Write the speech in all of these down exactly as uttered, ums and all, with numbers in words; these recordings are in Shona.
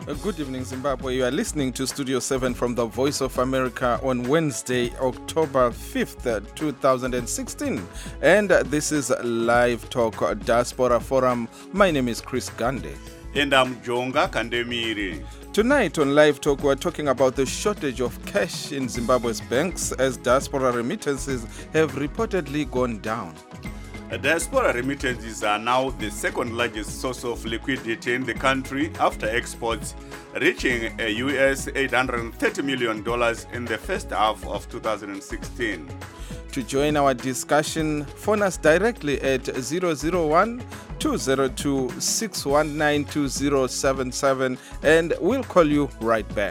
Uh, Good evening, Zimbabwe. You are listening to Studio seven from the Voice of America on Wednesday, October fifth, uh, two thousand sixteen. And uh, this is Live Talk uh, Diaspora Forum. My name is Chris Gande. And I'm Jonga Kandemiri. Tonight on Live Talk, we're talking about the shortage of cash in Zimbabwe's banks as diaspora remittances have reportedly gone down. Diaspora remittances are now the second largest source of liquidity in the country after exports, reaching a U S eight hundred thirty million dollars in the first half of two thousand sixteen. To join our discussion, phone us directly at zero zero one, two zero two, six one nine, two zero seven seven and we'll call you right back.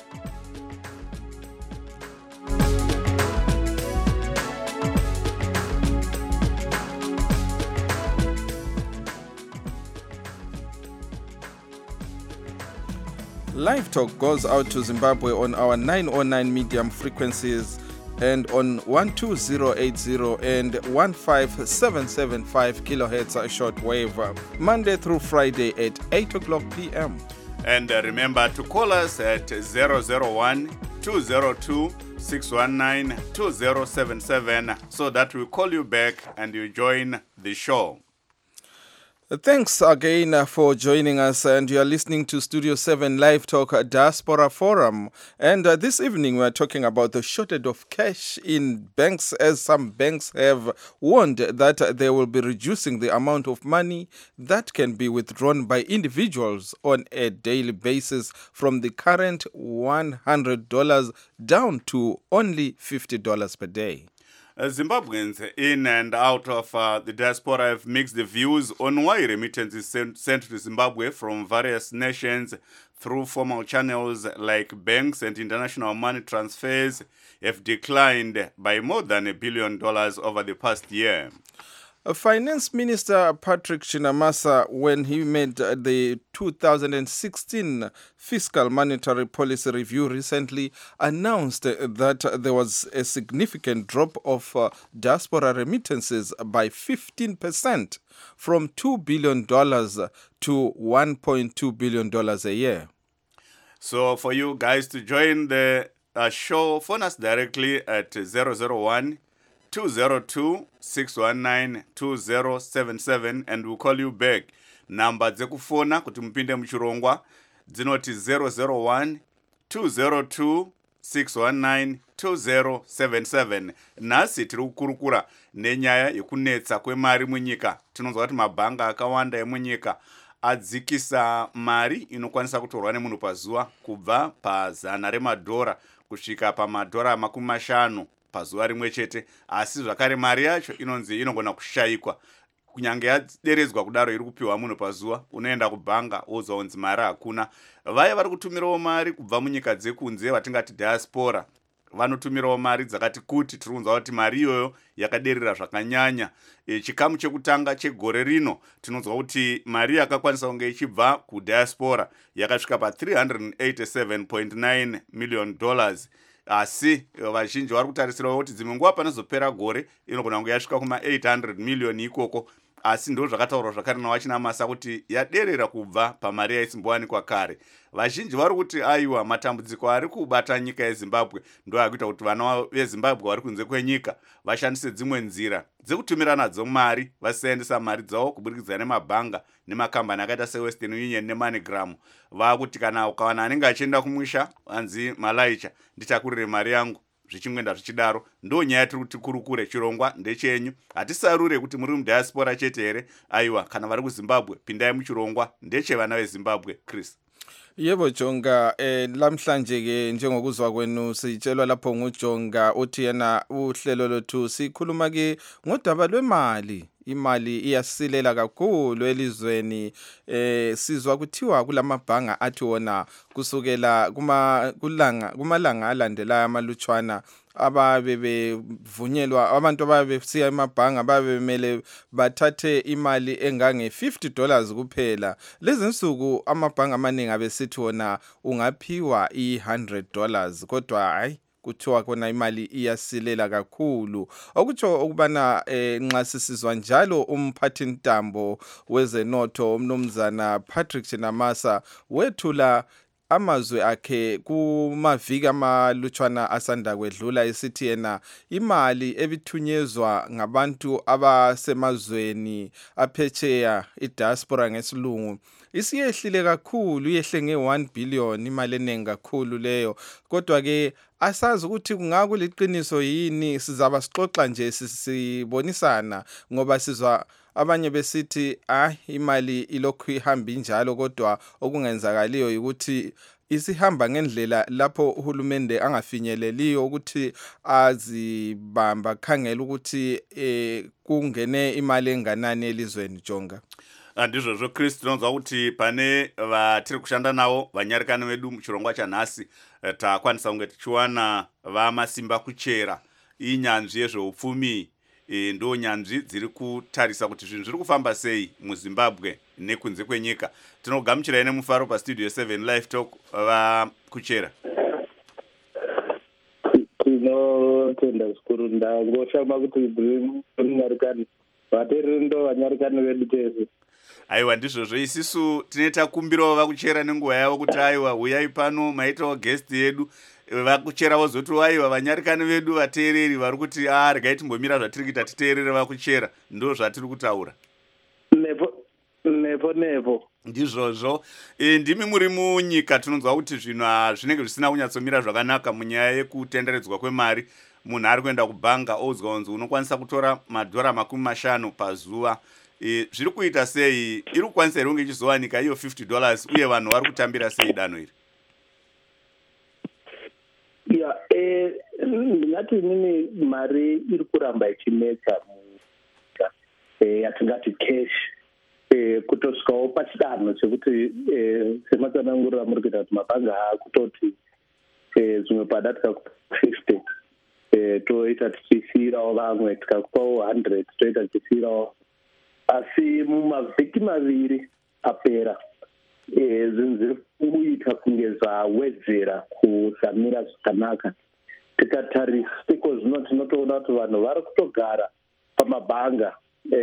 Live Talk goes out to Zimbabwe on our nine oh nine medium frequencies and on one two zero eight zero and one five seven seven five kilohertz shortwave, Monday through Friday at eight o'clock p.m. And uh, remember to call us at zero zero one, two zero two, six one nine, two zero seven seven so that we call you back and you join the show. Thanks again for joining us, and you are listening to Studio seven Live Talk Diaspora Forum. And uh, this evening we are talking about the shortage of cash in banks, as some banks have warned that they will be reducing the amount of money that can be withdrawn by individuals on a daily basis from the current one hundred dollars down to only fifty dollars per day. Uh, Zimbabweans in and out of uh, the diaspora have mixed views on why remittances sent, sent to Zimbabwe from various nations through formal channels like banks and international money transfers have declined by more than a billion dollars over the past year. Finance Minister Patrick Chinamasa, when he made the two thousand sixteen Fiscal Monetary Policy Review recently, announced that there was a significant drop of uh, diaspora remittances by fifteen percent from two billion dollars to one point two billion dollars a year. So for you guys to join the uh, show, phone us directly at zero zero one, two zero two, six one nine, two zero seven seven and we'll call you back. Number dzekufona kuti mupinde muchirongwa dzinoti zero zero one, two zero two, six one nine, two zero seven seven. Nhasi tiri kukurukura nenyaya yekunetsa kwemari munyika. Tinonzwa kuti mabhanga akawanda emunyika adzikisa mari inokwanisa kutorwa nemunhu pazuva kubva pazana remadhora kusvika pamadhora makumi mashanu pazuva rimwe chete, asi zvakare mari yacho inonzi inogona kushayikwa. Kunyange yaderedzwa kudaro iri kupiwa munhu pazuva, unoenda kubhanga wozwa kunzi mari hakuna. Vaya vari kutumirawo mari kubva munyika dzekunze vatingati diaspora vanotumirawo mari dzakati kuti tiri kunzwa kuti mari iyoyo yakaderera zvakanyanya. E, chikamu chekutanga chegore rino tinonzwa kuti mari yakakwanisa kunge ichibva kudiaspora yakasvika pa three hundred eighty-seven point nine million dollars. Asi vazhinji vari kutarisirawo kuti dzimwe nguva panozopera gore inogona kunge yasvika kuma eight hundred million ikoko, asi ndo zvakataurwa zvakare naWachinamasa kuti yaderera kubva pamari yaisimbowanikwa kare. Vazhinji vari kuti aiwa matambudziko ari kubata nyika yeZimbabwe ndo akuita kuti vana veZimbabwe vari kunze kwenyika vashandise dzimwe nzira dzekutumira nadzo mari, vasiendesa mari dzavo kuburikidza nemabhanga nemakambani akaita seWestern Union neMoneygram. Vakuti kana ukawana anenge achienda kumusha anzi Malaicha ndichakurire mari yangu zvichingwenda zvichidaro. Ndo nyaya tiri kuti kurukure, chirongwa ndechenyu. Hatisarure kuti muri mudiaspora chete here. Aiwa, kana vari kuZimbabwe pindai muchirongwa ndechevana veZimbabwe. Chris. Yebo Jonga, eh, lamhlanje ke njengokuzwa kwenu sitshelwa lapho nguJonga uthi yena uhlelo lothu sikhuluma ke ngodaba lwemali. Imali iyasilela kakhulu elizweni, eh sizwa kuthiwa kulamabhanga athi wona kusukela kuma kulanga kumalanga alandela amalutshwana ababe bevunyelwa abantu ababe besiya emabhanga ababe bemele bathathe imali engange fifty dollars kuphela. Lezi nsuku amabhanga amaningi abesithi wona ungaphiwa i one hundred dollars, kodwa hayi kuthiwa kona imali iyasilela kakhulu. Okutsho ukubana eh, nxa sisizwa njalo umphathi ntambo wezenotho umnumzana Patrick Chinamasa wethula amazwi akhe kumaviki amalutshwana asanda kwedlula esithi yena imali ebithunyezwa ngabantu abasemazweni aphetsheya idiaspora ngesilungu isiyehlile kakhulu, iyehle nge one billion, imali enengi kakhulu leyo. Kodwa ke asazi ukuthi kungakuliqiniso yini, sizaba sixoxa nje sibonisana ngoba sizwa abanye besithi ah imali ilokhu ihamba injalo, kodwa okungenzakaliyo ukuthi isihamba ngendlela lapho uhulumende angafinyeleliyo ukuthi azibamba khangela ukuthi eh, kungene imali enganani elizweni Jonga. Andizvozvo Chris, tinonzwa kuti pane vatiri kushanda navo vanyarikani vedu muchirongwa chanhasi takwanisa kunge tichiwana vamasimba kuchera inyanzvi yezveupfumi. E, ndo nyanzvi dziri kutarisa kuti zvinhu zviri kufamba sei muZimbabwe nekunze kwenyika. Tinogamuchirai nemufaro pastudio seven live talk vakuchera. Tinotenda zvikuru ndangoshama kuti munyarikani vateereri ndo vanyarikani vedu tese. Aiwa, ndizvozvo isisu tine takumbirawo vakuchera nenguva yavo kuti aiwa uyai pano maitawo guest yedu vakuchera vozoti aiwa vanyarikani vedu vateereri vari kuti ah regai timbomira zvatiri kuita titeerere vakuchera, ndo zvatiri kutaura nepo nepo nepo ndizvozvo. E, ndimi muri munyika tinonzwa kuti zvinhu zvinenge zvisina kunyatsomira zvakanaka munyaya yekutenderedzwa kwemari. Munhu ari kuenda kubhanga oudzwa kunzi unokwanisa kutora madhora makumi mashanu pazuva. E, zviri kuita sei? Iri kukwanisa here kunge ichizowanika iyo fifty dollars uye vanhu vari kutambira sei danho iri? ya eh ndingati nini mari iri kuramba ichinetsa munyika eh yatingati cash eh kutosvikawo pachidanho chekuti eh sematsanangurira muri kuita kuti mabhanga akutoti eh zvimwe padatika fifty eh toita tichisiyirawo vamwe tikakupawo one hundred toita tichisiyirawo. Asi mumavhiki maviri apera zvinhu zviri kuita kunge zvawedzera kuzamira zvakanaka. Tikatarisa tiko zvino tinotoona kuti vanhu vari kutogara pamabhanga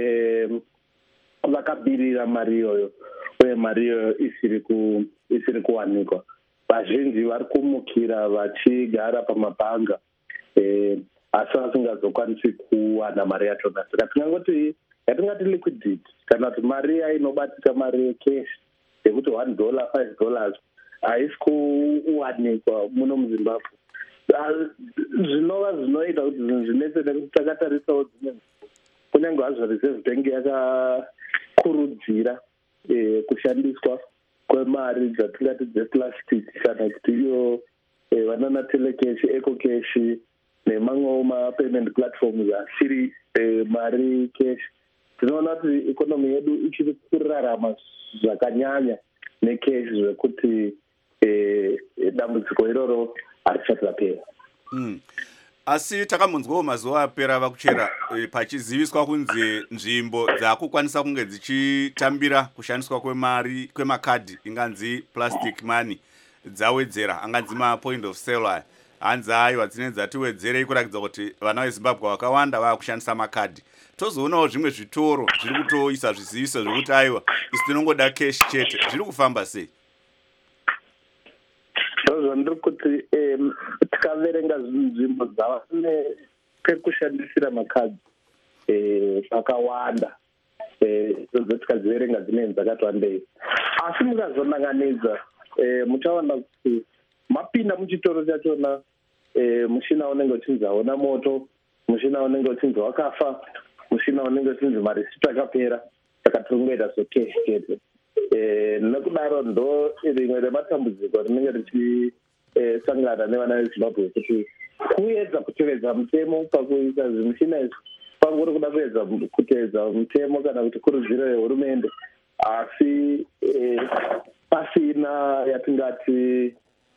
vakabirira mari iyoyo uye mari iyoyo isiri kuwanikwa. Vazhinji vari kumukira vachigara pamabhanga asi vasingazokwanisi kuwana mari yachona. Saka tingangoti yatingati liquidity kana kuti mari inobatika mari yecash yekuti one dollar five dollars haisi kuwanikwa muno muZimbabwe. Zvinova zvinoita kuti zvinhu zvinetse nekuti takatarisawo dzimwe kunyange hazvo reserve bank yakakurudzira kushandiswa kwemari dzatingati dzeplastic kana kuti iyo vanana telecash, ecocash nemamwewo mapayment platforms asiri mari cash. Tinoona kuti ikonomi yedu ichiri kurarama zvakanyanya necash zvekuti dambudziko iroro harichisati rapera. Mm. Asi takamunzwawo mazuva apera vakuchera e, pachiziviswa kunzi nzvimbo dzakukwanisa kunge dzichitambira kushandiswa kwemari kwemakadhi inganzi plastic money dzawedzera, anganzi ma point of sale hanzi aiwa dzine dzatiwedzerei kurakidza kuti vana veZimbabwe vakawanda vakushandisa makadhi. Tozoonawo zvimwe zvitoro zviri kutoisa zviziviso zvekuti aiwa isi tinongoda cash chete. Zviri kufamba sei? Zvozvo ndiri kuti tikaverenga nzvimbo dzavane pekushandisira makadhi zvakawanda, idzo tikadziverenga dzinenge dzakati wandei. Asi mukazonanganidza muchaona kuti mapinda muchitoro chachona mushina unenge uchinzi hauna moto, mushina unenge uchinzi wakafa, mushina unenge uchinzi marisiti akapera. Saka tiringoita zvocash chete. Nekudaro ndo rimwe rematambudziko rinenge richisangana nevana veZimbabwe kuti kuedza kutevedza mutemo pakuisa zvimushina izvi pangori kuda kuedza kutevedza mutemo kana kuti kurudziro yehurumende, asi pasina yatingati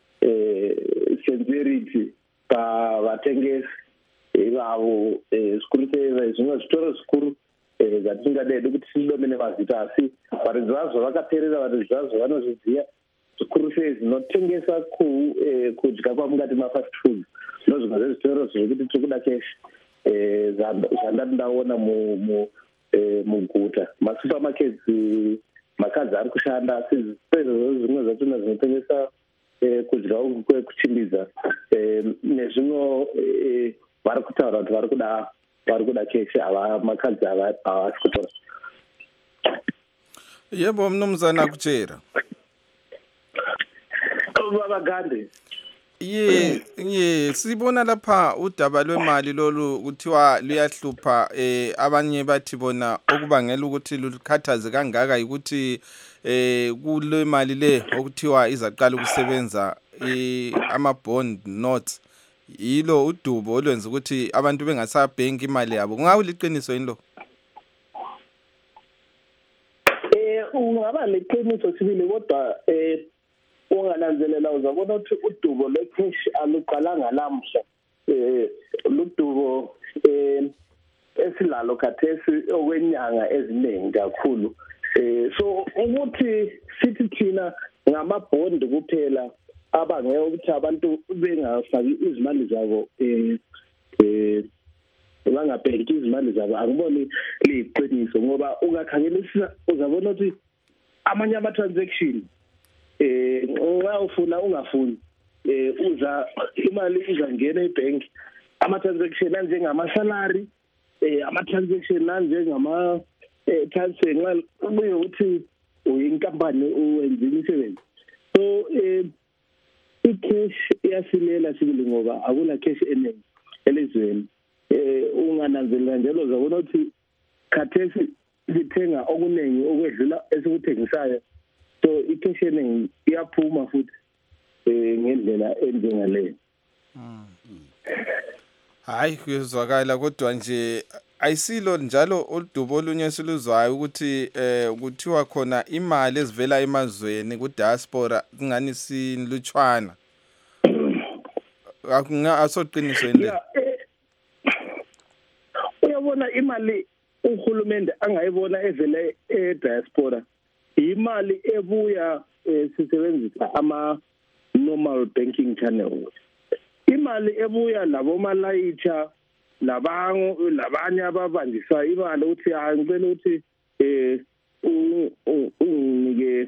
sincerity pavatengesi ivavo zvikuru sei zvimwe zvitoro zvikuru zvatingadai kuti tidomene mazita, asi varidzi vazvo vakaperera, varidzi vazvo vanozviziva zvikuru sei zvinotengesa kudya kwamungati mafast food ndozvinga zvezvitoro zvekuti tiri kuda cash eh zvandati ndaona mu mu muguta masupermarkets makadzi ari kushanda asi zvimwe zvachona zvinotengesa kudya kwekuchimbidza nezvimwe vari kutaura kuti vari kuda vari kuda cash ava makadzi ava havasi kutora. Yebo mnumzana Kuchera. Baba Gande. Ye ye sibona lapha udaba lwemali lolu kuthiwa luyahlupha eh abanye bathi bona okubangela ukuthi lukhathaze kangaka ukuthi eh kule mali le okuthiwa izaqala ukusebenza eh ama bond notes yilo udubo olwenza ukuthi abantu bengasabhenki imali yabo. Kungawu liqiniso yini lo? Eh ungaba leqiniso sibili kodwa eh ungananzelela uzabona ukuthi udubo lwecash aluqalanga lamhla eh ludubo eh esilalo khathesi okwenyanga eziningi kakhulu eh so ukuthi sithi thina ngamabond kuphela abangeke ukuthi abantu bengafaki izimali zabo eh eh bangabheki izimali zabo akuboni liqiniso ngoba ungakhangelisisa uzabona ukuthi amanye ama transaction eh nxa ufuna ungafuni eh uza imali izangena ebank ama transaction anje ngama salary eh ama transaction anje ngama eh transfer nxa ubuye uthi uyinkampani uwenza imisebenzi so eh icash iyasilela sibili ngoba akula cash eningi elizweni eh ungananzelela njalo uzabona ukuthi khathesi sithenga okunengi okwedlula esikuthengisayo so icash eningi iyaphuma futhi eh ngendlela enjengaleyo. Hayi kuzwakala kodwa nje ayisilo njalo oludubo olunye siluzwayo ukuthi eh kuthiwa khona imali ezivela emazweni ku diaspora kungani sinlutshwana. Akunga asoqiniso yini? Uyabona imali uhulumende angayibona evele e diaspora imali ebuya sisebenzisa ama normal banking channels. Imali ebuya labo malayitha labangu labanye ababanjisa imali uthi angicela ukuthi eh unike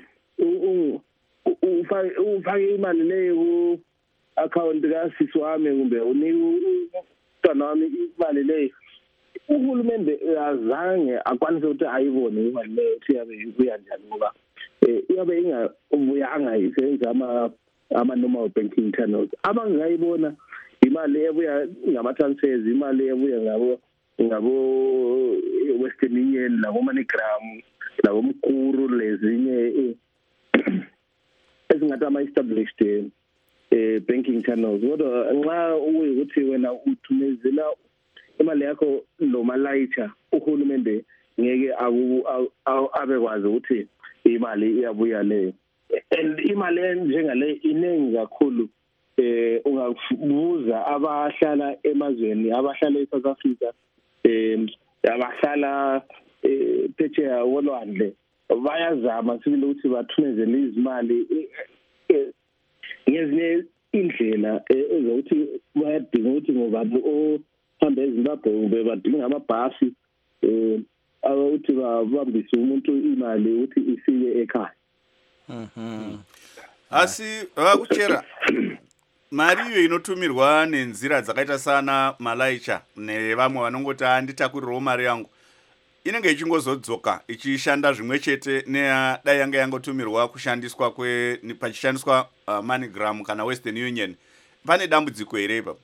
ufake imali leyo account ka sisi wami kumbe unike umntwana wami imali leyo uhulumende azange akwanise ukuthi ayibone imali leyo ukuthi yabe kuya njani ngoba eh iyabe ingabuya angayisenza ama ama normal banking channels abangayibona imali ebuya ngama transfers imali ebuya ngabo ngabo Western Union labo MoneyGram labo Mkuru lezinye ezingathi ama established eh banking channels kodwa nxa ukuthi wena uthumezela imali yakho lo malayitha uhulumende ngeke abekwazi ukuthi imali iyabuya leyo and imali njengale inengi kakhulu eh ungabuza abahlala emazweni abahlala eSouth Africa eh abahlala phetsheya wolwandle bayazama sibili ukuthi bathumezele izimali ngezinye indlela ezokuthi bayadinga ukuthi ngobani ohamba eZimbabwe ube badinga amabhasi eh awuthi babambise umuntu imali ukuthi ifike ekhaya. Mhm. Asi Kuchera mari iyo inotumirwa nenzira dzakaita sana malaicha nevamwe vanongoti anditakurirewo mari yangu inenge ichingozodzoka ichishanda zvimwe chete nedai yanga yangotumirwa kushandiswa kwe pachishandiswa uh, MoneyGram kana Western Union. Pane dambudziko here ipapo?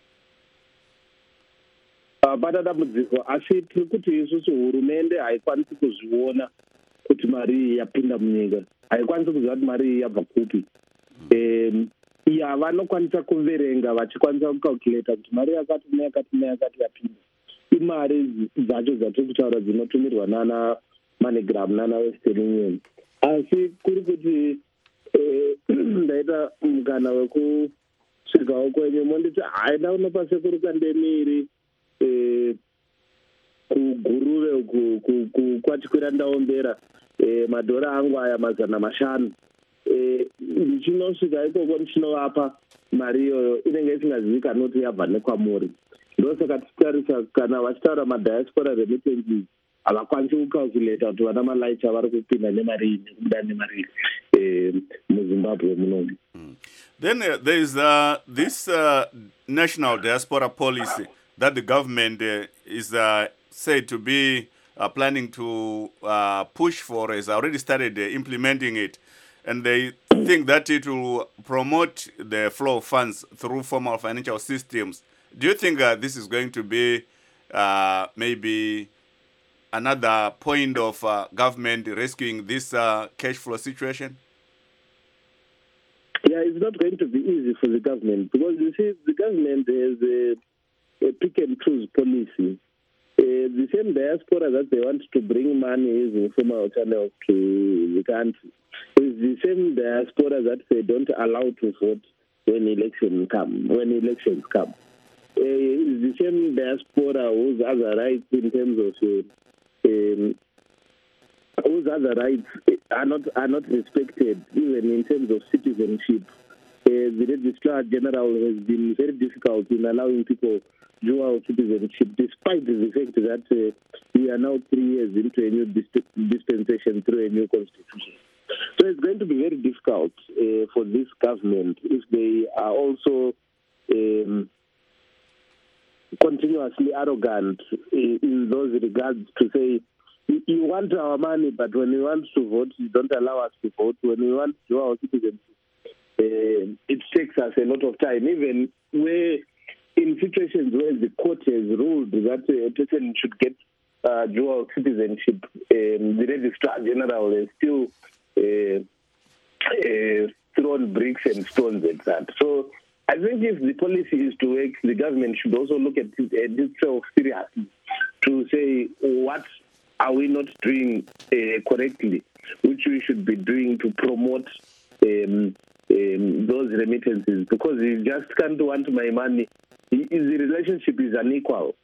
Pana dambudziko asi tiri kuti isusu hurumende haikwanisi kuzviona kuti mari yapinda munyika, haikwanisi kuziva kuti mari yabva kupi. em iya vanokwanisa kuverenga vachikwanisa kucalculate kuti mari yakati neyakati neyakati yapinda imari dzacho dzatiri kutaura dzinotumirwa nana MoneyGram nana Western Union. Asi kuri kuti ndaita mukana wekusvikawo kwenyu monditi hai ndaona pasekuru kandemiri kuguruve kwatikwira ndaombera madhora angu aya mazana mashanu eh ndichinosvika ikoko ndichinovapa mari iyoyo inenge isingazivikanwi kuti yabva nekwamuri. Ndosaka tichitarisa kana vachitaura madiaspora remittances havakwanisi kucalculata kuti vana malaicha vari kupinda nemari iyi nekubuda nemari iyi muzimbabwe munomu. Then uh, there is uh, this uh, national diaspora policy that the government uh, is uh, said to be uh, planning to uh, push for, has already started uh, implementing it. And they think that it will promote the flow of funds through formal financial systems. Do you think uh, this is going to be uh, maybe another point of uh, government rescuing this uh, cash flow situation? Yeah, it's not going to be easy for the government because, you see, the government has a, a pick and choose policy. Uh, the same diaspora that they want to bring money using formal channels to the country is the same diaspora that they don't allow to vote when election come. When elections come, uh, it's the same diaspora whose other rights in terms of uh, um, whose other rights are not are not respected, even in terms of citizenship. Uh, the Registrar General has been very difficult in allowing people dual citizenship, despite the fact that uh, we are now three years into a new disp- dispensation through a new constitution. So it's going to be very difficult uh, for this government if they are also um, continuously arrogant in, in those regards to say, you want our money, but when we want to vote, you don't allow us to vote. When we want to do our citizenship, uh, it takes us a lot of time. Even where, in situations where the court has ruled that a person should get uh, dual citizenship, um, the Registrar General has still uh, uh, thrown bricks and stones at that. So I think if the policy is to work, the government should also look at it, at itself seriously to say what are we not doing uh, correctly, which we should be doing to promote um, um, those remittances, because you just can't want my money. The relationship is unequal.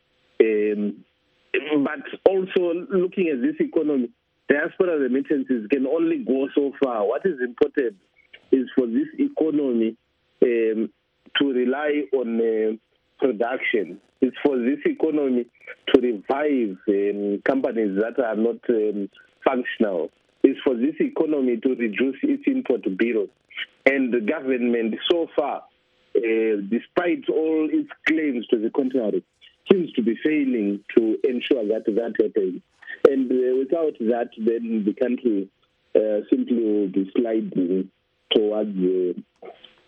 Um, but also looking at this economy, diaspora remittances can only go so far. What is important is for this economy um, to rely on uh, production. It's for this economy to revive um, companies that are not um, functional. It's for this economy to reduce its import bills. And the government so far, uh, despite all its claims to the contrary, seems to be failing to ensure that that happens. And uh, without that, then the country uh, simply will be sliding towards uh,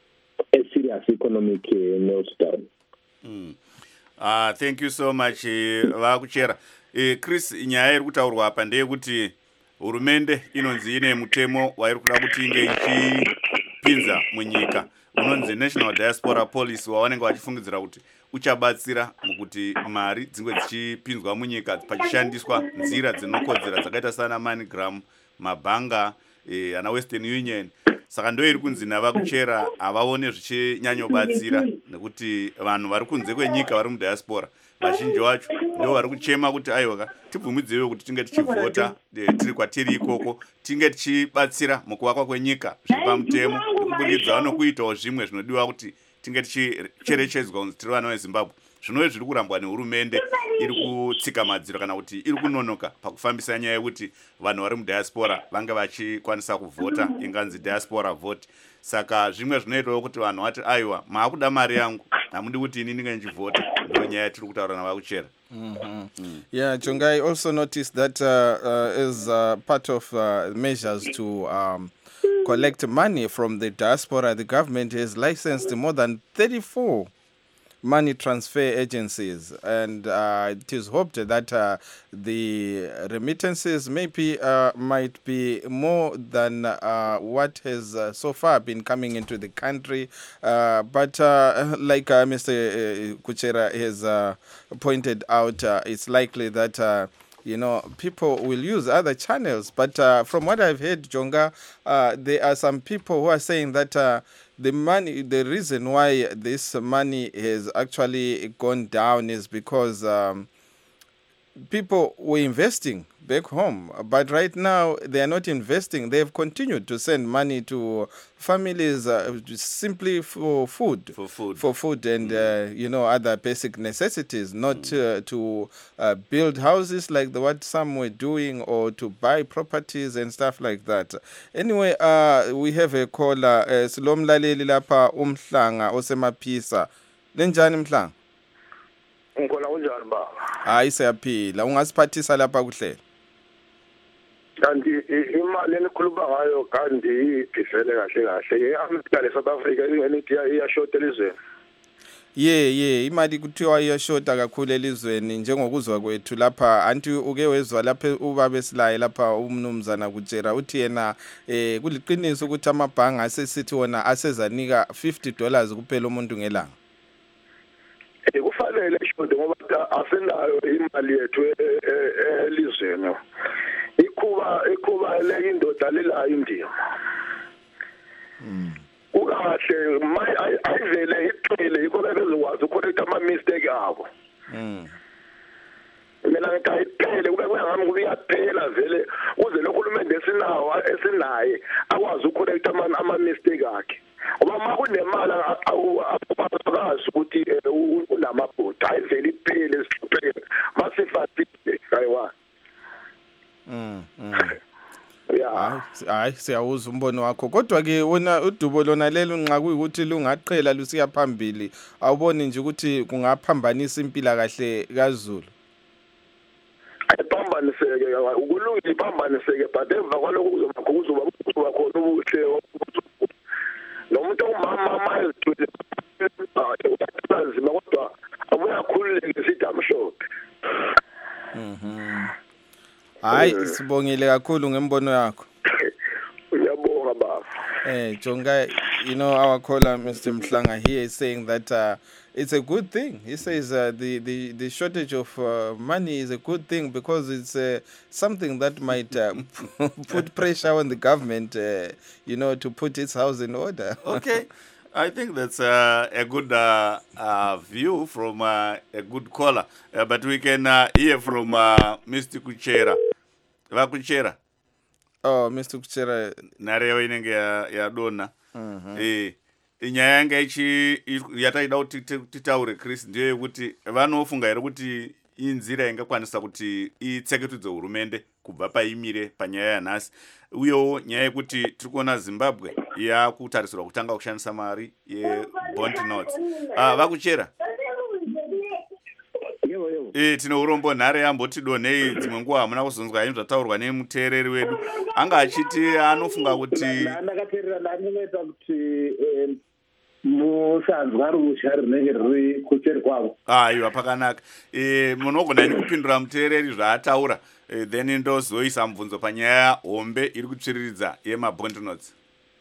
a serious economic uh, meltdown. Mm. Uh, thank you so much vakuchera. Uh, Chris, nyaya iri kutaurwa apa ndeyekuti hurumende inonzi ine mutemo wairi kuda kuti inge ichipinza munyika unonzi National Diaspora Policy, wavanenge vachifungidzira kuti uchabatsira mukuti mari dzingwe dzichipinzwa munyika pachishandiswa nzira dzinokodzera dzakaita sana MoneyGram, mabhanga, eh, ana Western Union. Saka ndo iri kunzi navakuchera havaone zvichinyanyobatsira nekuti vanhu vari kunze kwenyika vari mudiaspora vazhinji vacho ndo vari kuchema kuti aiwa tibvumidziwe kuti tinge tichivhota tiri kwatiri ikoko, tinge tichibatsira mukuvakwa kwenyika zviri pamutemo nekubudikidza vanokuitawo zvimwe zvinodiwa kuti tinge tichicherechedzwa kunzi tiri vana veZimbabwe. Zvinove zviri kurambwa nehurumende iri kutsika madziro kana kuti iri kunonoka pakufambisa nyaya yekuti vanhu vari mudiaspora vange vachikwanisa kuvhota, inganzi diaspora vote. Saka zvimwe zvinoitawo kuti vanhu vati aiwa maakuda mari yangu hamudi kuti ini ndinge ndichivhota. Ndo nyaya tiri kutaura navakuchera. Mm-hmm. Mm. Yeah, Jongai, also noticed that uh, uh, as uh, part of uh, measures to um, collect money from the diaspora, the government has licensed more than thirty-four money transfer agencies, and uh, it is hoped that uh, the remittances maybe uh, might be more than uh, what has uh, so far been coming into the country. Uh, but uh, like uh, Mister Kuchera has uh, pointed out, uh, it's likely that uh, you know, people will use other channels. But uh, from what I've heard, Jonga, uh, there are some people who are saying that uh, the money, the reason why this money has actually gone down is because um, people were investing back home, but right now they are not investing. They have continued to send money to families uh, simply for food, For food. for food, and uh, you know other basic necessities, not uh, to uh, build houses like the what some were doing, or to buy properties and stuff like that. Anyway, uh, we have a caller. Uh, Silomlaleli lapha uMhlanga osemaphisa. Lenjani Mhlanga? Ngikona kunjani ba? Hayi siyaphila. Ungasiphathisa lapha kuhle. Kanti imali enikhuluma ngayo kanti iphifele kahle kahle. America le South Africa ingenithi iyashota elizweni. Ye ye imali kuthiwa iyashota kakhulu elizweni njengokuzwa kwethu lapha. Anti uke wezwa lapha ubaba silaye lapha umnumzana kutshera uthi yena eh kuliqiniso ukuthi amabhanga asesithi wona asezanika fifty dollars kuphela umuntu ngelanga. Eh kufanele ishode ngoba asenayo imali yethu elizweni. Ikhuba ikhuba le indoda lela India. Mm. Ukahle ayivele iqhele ikona bezokwazi ucorrect ama mistake abo. Mm. Mina ngithi iqhele kube kuyangami kuyaphela vele uze lo hulumende esinawo esinaye akwazi ucorrect ama ama mistake akhe. Ngoba ma kunemali akwazi ukuthi unamabhodi ayivele iphele isiphele masifathile hayiwa. Mm. Yeah. Hayi siyawuza umbono wakho kodwa ke wona udubo lona lelo nxa kuyikuthi lungaqhela lusiya phambili awuboni nje ukuthi kungaphambanisa impila kahle kaZulu. Ayiphambaniseke ukulungile iphambaniseke but emva kwalokho kuzoba kuzoba kuzoba khona ubuhle nomuntu umama mayezithule nzima kodwa abuyakhululeke sithi amhlophe. Mhm. Hayi sibongile kakhulu ngembono yakho. Uyabonga baba. Eh Jonga, you know our caller Mister Mhlanga here is saying that uh, it's a good thing. He says uh, the the the shortage of uh, money is a good thing because it's uh, something that might uh, put pressure on the government uh, you know to put its house in order. Okay. I think that's uh, a good uh, uh, view from uh, a good caller. Uh, but we can uh, hear from uh, Mister Kuchera. Vakuchera. Oh, Mister Kuchera. Narewa inenge ya, ya dona. Mm-hmm. Eh, inyaya yanga ichi yataida kuti titaure Chris ndiyo yekuti vanofunga here kuti inzira ingakwanisa kuti itseketudze hurumende kubva paimire panyaya yanhasi. Uyewo nyaya yekuti tiri kuona Zimbabwe yakutarisirwa kutanga kushandisa mari yebond notes. Ah, Vakuchera. Eh, tino urombo nhare yamboti donei dzimwe nguva hamuna kuzonzwa henyu zvataurwa nemuteereri wedu. Anga achiti anofunga kuti ndakateerera ndanoita kuti musanzwa rusha rinenge riri kucheri kwavo. Aiwa pakanaka. Eh, munogona kupindura muteereri zvaataura. Eh, then ndozoisa mubvunzo panyaya hombe iri kutsviriridza yemabond notes.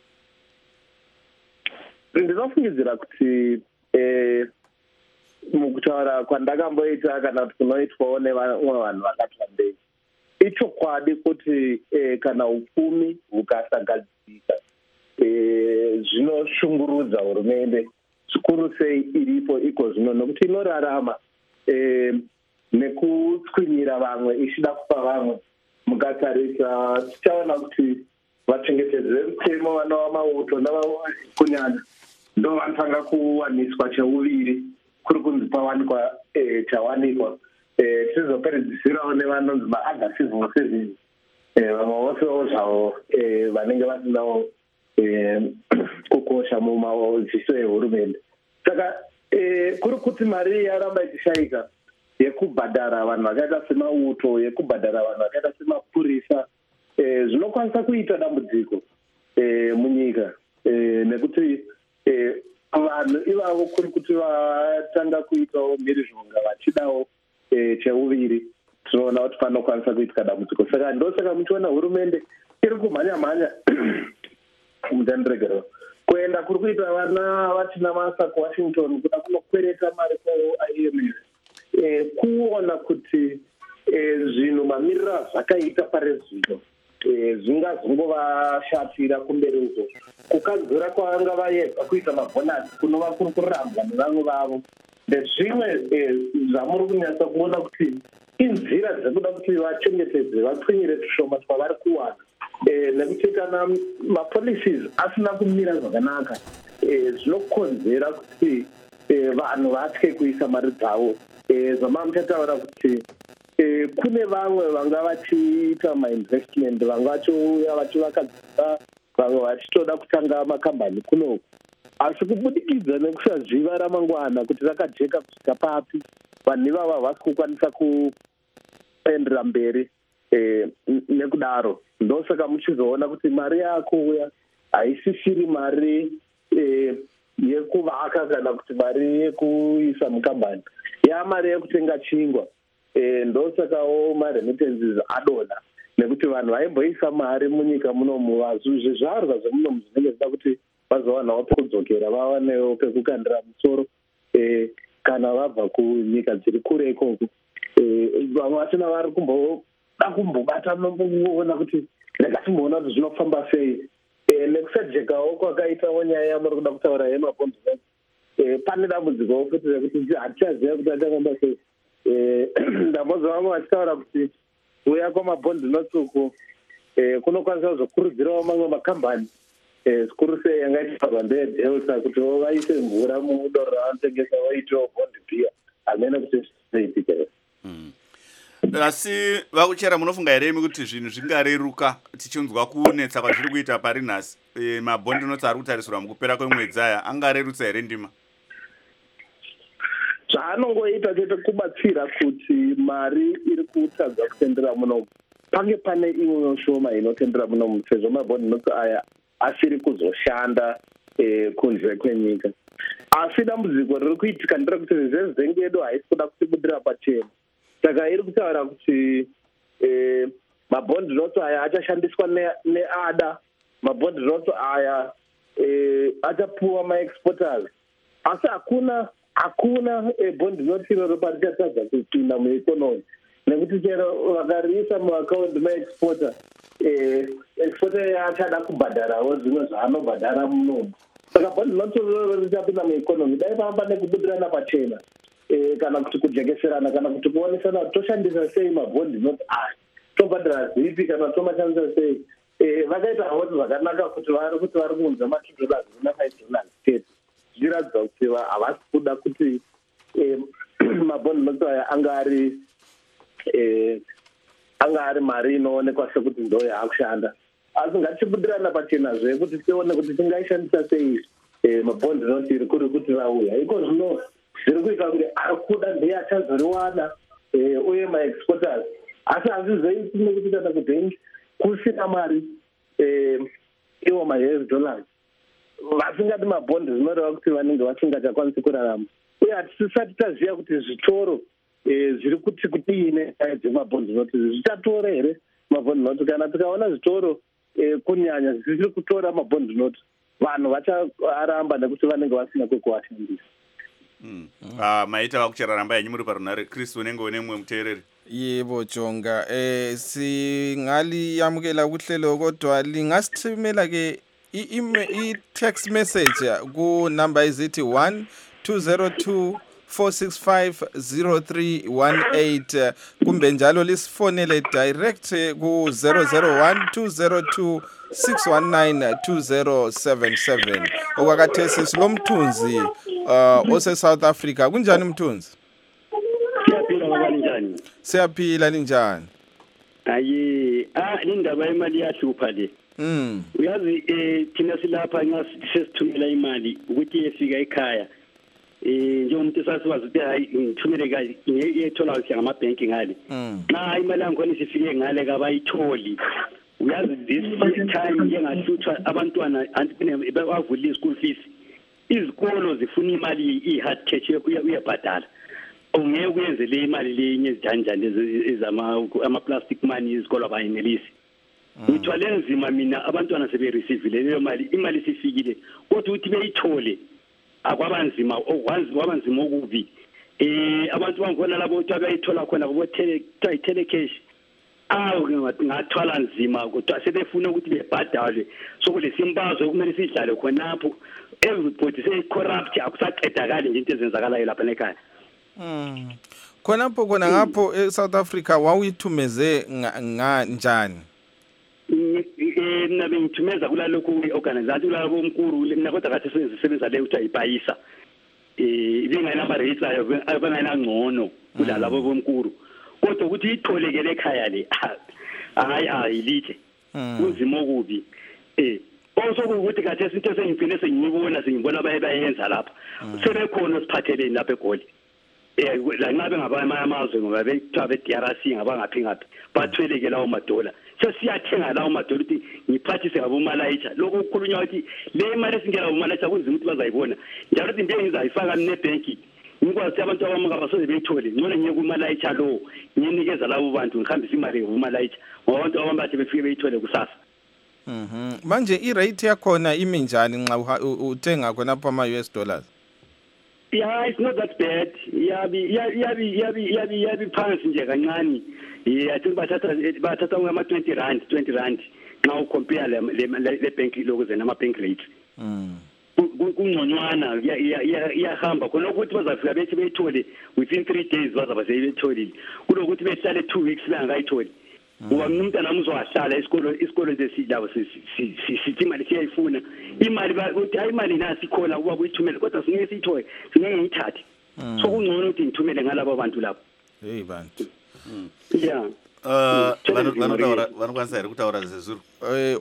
Ndinofungidzira kuti eh mukutaura kwandakamboita kana kuti kunoitwawo nevamwe vanhu vakati wandei ichokwadi kuti eh, kana upfumi hukasagadzirika eh, zvinoshungurudza hurumende zvikuru sei iripo iko zvino nokuti inorarama eh, nekutswinyira vamwe ichida kupa vamwe. Mukatarisa tichaona kuti vachengetedzi vemutemo vanova mauto kunyanya ndo vanotanga kuwaniswa cheuviri kuri kunzi pawanikwa chawanikwa tizopedzisirawo nevanonzi maother civil service vamwe vosewo zvavo vanenge vasinawo kukosha mumadziso ehurumende. Saka kuri kuti mari yaramba ichishayika yekubhadhara vanhu vakaita semauto yekubhadhara vanhu vakaita semapurisa zvinokwanisa kuita dambudziko munyika nekuti vanhu ivavo kuri kuti vatanga kuitawo mhirizhonga vachidawo cheuviri tinoona kuti panokwanisa kuitika dambudziko. Saka ndosaka muchiona hurumende iri kumhanya mhanya mutandiregerwa kuenda kuri kuita vana vatina masa kuwashington kuda kunokwereta mari kwa-I M F kuona kuti zvinhu mamiriro zvakaita parezvino zvingazongovashatira kumberi uko kukadzura kwavanga vaedza kuita mabhonasi kunova kuri kurambwa nevamwe vavo ndezvimwe zvamuri kunyatsa kuona kuti inzira dzekuda kuti vachengetedze vapfunyire tushoma twavari kuwana nekuti kana mapolicies asina kumira zvakanaka zvinokonzera kuti vanhu vatye kuisa mari dzavo. Zvamamuchataura kuti kune vamwe vanga vachiita mainvestment, vanga vachouya vachivakadzisa, vamwe vachitoda kutanga makambani kunoku, asi kubudikidza nekusaziva ramangwana kuti rakajeka kusvika papi, vanhu ivava havasi kukwanisa kuendera mberi nekudaro. Ndosaka muchizoona kuti mari yakuuya haisisiri mari yekuvaka kana kuti mari yekuisa mukambani, yamari yekutenga chingwa. Ndosakawo maremittances adonha nekuti vanhu vaimboisa mari munyika munomu, zvizvarwa zvemunomu zvinenge zvida kuti vazowanawo pekudzokera, vawanewo pekukandira musoro kana vabva kunyika dziri kure ikoko. Vamwe vachona vari kumboda kumbobata nokuona kuti ndakatimboona kuti zvinofamba sei, nekusajekawo kwakaitawo nyaya yamuri kuda kutaura yemabhondi. Pane dambudzikowo futi rekuti hatichaziva kuti achafamba sei. Ndambozva vamwe vachitaura kuti kuuya kwamabhondi notuku kunokwanisa kuzokurudzirawo mamwe makambani, zvikuru sei yangaitaurwa ndeyedelta kuti vaise mvura mudoro ravanotengesa vaitewo bondi pia, hamene kuti zvizoitika. Asi vakuchera, munofunga here imi kuti zvinhu zvingareruka tichinzwa kunetsa kwazviri kuita pari nhasi? Mabhondi noti ari kutarisirwa mukupera kwemwedzi aya angarerutsa here ndima? Zvaanongoita chete kubatsira kuti mari iri kutadza kutendera munomu pange pane imwewo shoma inotendera munomu, sezvo mabhondi noti aya asiri kuzoshanda kunze kwenyika. Asi dambudziko riri kuitika nderekuti reserve yedu haisi kuda kutibudira pachena. Saka iri kutaura kuti mabhondi noti aya achashandiswa neada, mabhondi noti aya achapuwa maexporters, asi hakuna hakuna bondi noti roropa richatadza kupinda mueconomy, nekuti chero vakariisa muakaunti maexporter, exporter yachada kubhadharawo zvimwe zvaanobhadhara munomu. Saka bondi noti roro richapinda mueconomy, dai pamba nekubudirana pachena kana kuti kujekeserana kana kuti kuonesana kuti toshandisa sei mabhondi noti aya, tobhadhara zipi kana tomashandisa sei. Vakaita hoti zvakanaka kuti vari kuti vari kuunza ma-two dollars na-five dollars state, zvichiratidza kuti havasi kuda kuti mabhondi noti aya anga ari anga ari mari inoonekwa sekuti ndo yaakushanda. Asi ngatichibudirana pachenazve kuti tione kuti tingaishandisa sei mabhondi noti iri kuri kuti rauya. Iko zvino zviri kuita kuti ari kuda ndiye achazoriwana uye maexporters, asi hazvizoiti nekuti kana kuti kusina mari iwo ma-U S dollars vasingati mabhondi, zvinoreva kuti vanenge vasingachakwanisi kurarama. Uye hatisati taziva kuti zvitoro zviri kuti kudini dzemabhondi noti zvichatore here mabhondi noti. Kana tikaona zvitoro kunyanya zvisiri kutora mabhondi noti, vanhu vacharamba nekuti vanenge vasina kwekuwashandisa. Maita vakuchera ramba yanyu muri parunare. Chris, unenge une mumwe muteereri? Yebo Jonga, eh singali yamukela kuhlelo kodwa lingasithumela ke i-text message ku number izithi one two zero two four six five zero three one eight, kumbe njalo lisifonele direct ku zero zero one two zero two six one nine two zero seven seven. Okwakathesi silomthunzi uh ose South Africa. Kunjani mthunzi? Siyaphila kanjani? Siyaphila ninjani? Ayi, ah indaba imali yahlupha le. Mm. Uyazi eh thina silapha ngasithumela imali ukuthi efika ekhaya. Eh njengomuntu sasiwazi ukuthi hayi ngithumele kahle ngiyethola ukuthi ngama bank ngale. Na imali yakhona isifike ngale kabayitholi. Uyazi this time njengahlutshwa abantwana anti bavula i-school fees. Izikolo zifuna imali i-hard cash uyabhadala. Ungeke uyenze le imali lenye ezijanjani ezama ama-plastic money izikolo abayinelisi. Ngithwale nzima mina abantwana sebe receive leyo mali, imali sifikile kodwa uthi beyithole akwabanzima okwazi kwabanzima okubi. Eh abantu bangona labo uthi bayithola khona kubo tele tele cash. Awu ngathwala nzima kodwa sebefuna ukuthi bebhadale, so kulesimbazo kumele sidlale khonapho. Everybody say corrupt, akusaqedakali nje into ezenzakalayo lapha ekhaya. Mm. khonapho khona ngapho eSouth Africa wawuyithumeze kanjani? Eh mina bengithumeza kulalokho organization kulabo omkhulu mina kodwa kathi sisebenza le uthi ayipayisa. Eh ibingayinamba rates ayo abangayina ngcono kulalabo bomkhulu. Kodwa ukuthi itholekele ekhaya le hayi ayilithe. Kunzima okubi. Eh also ukuthi kathi izinto sengiphinda sengibona sengibona abayenza lapha. Sebekhona siphatheleni lapha eGoli. Eh la ngabe ngabanye amazwe ngoba bethiwa be D R C ngabangaphi ngaphi bathweleke lawo madola sesiyathenga lawo madola ukuthi ngiphathise ngabo malayicha lokho ukukhulunywa ukuthi le imali esingena ngabo malayicha kunzima ukuthi bazayibona njalo ukuthi into engizayifaka ne bank ngikwazi abantu abamanga basoze beyithole ngcono ngiye ku malayicha lo nginikeza labo bantu ngihambisa imali ngabo malayicha ngoba abantu abambathi befike beyithole kusasa. Mhm manje I rate yakhona imi njani nxa uthenga khona lapha ama U S dollars? Yeah, it's not that bad. Yabi yabi yabi yabi yabi phansi nje kancane. Yeah, I think bathatha bathatha ngama twenty rand, twenty rand. Now compare le le bank lokho zena ama bank rates. Mm. Kungconywana iyahamba khona ukuthi bazafika bethi beyithole within three days bazaba sebeyitholile. Kulokuthi behlale two weeks bengayitholi. Ngoba umuntu nami uzowahlala isikolo isikolo lesidlabo sithi imali siyayifuna imali ukuthi hayi imali nasi khona kuba kuyithumela kodwa singeke siyithole singeke ngiyithathe so kungcono ukuthi ngithumele ngalabo bantu lapho. Hey bantu. Yeah. Uh vanokutaura vanokwanisa kutaura zezulu. Eh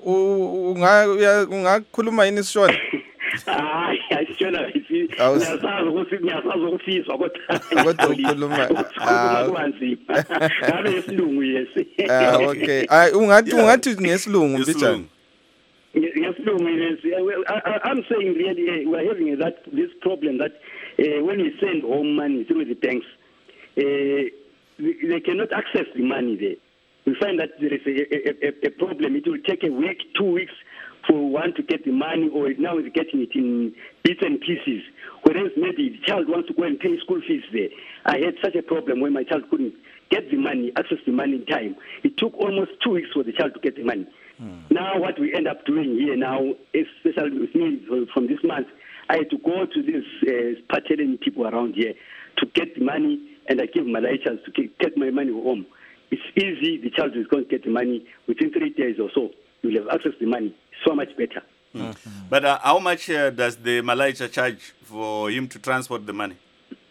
unga ungakhuluma yini sishona? Hayi ayishona ngiyasazi ukuthi ngiyasazi ukufiswa kodwa kodwa ukhuluma ah kwanzima ngabe isilungu yesi. Ah okay ay ungathi ungathi ngesilungu mbijana. Ngesilungu yesi I'm saying really we are having that this problem that uh, when we send home money through the banks uh, they cannot access the money there. We find that there is a, a, a problem. It will take a week, two weeks for one to get the money, or now is getting it in bits and pieces. Whereas maybe the child wants to go and pay school fees there. I had such a problem where my child couldn't get the money, access the money in time. It took almost two weeks for the child to get the money. Hmm. Now what we end up doing here now, especially with me from this month, I had to go to these uh, Patelian people around here to get the money, and I give my chance to get my money home. It's easy. The child is going to get the money within three days or so. You'll have access to the money. So much better. Mm-hmm. But uh, how much uh, does the Malaysia charge for him to transport the money?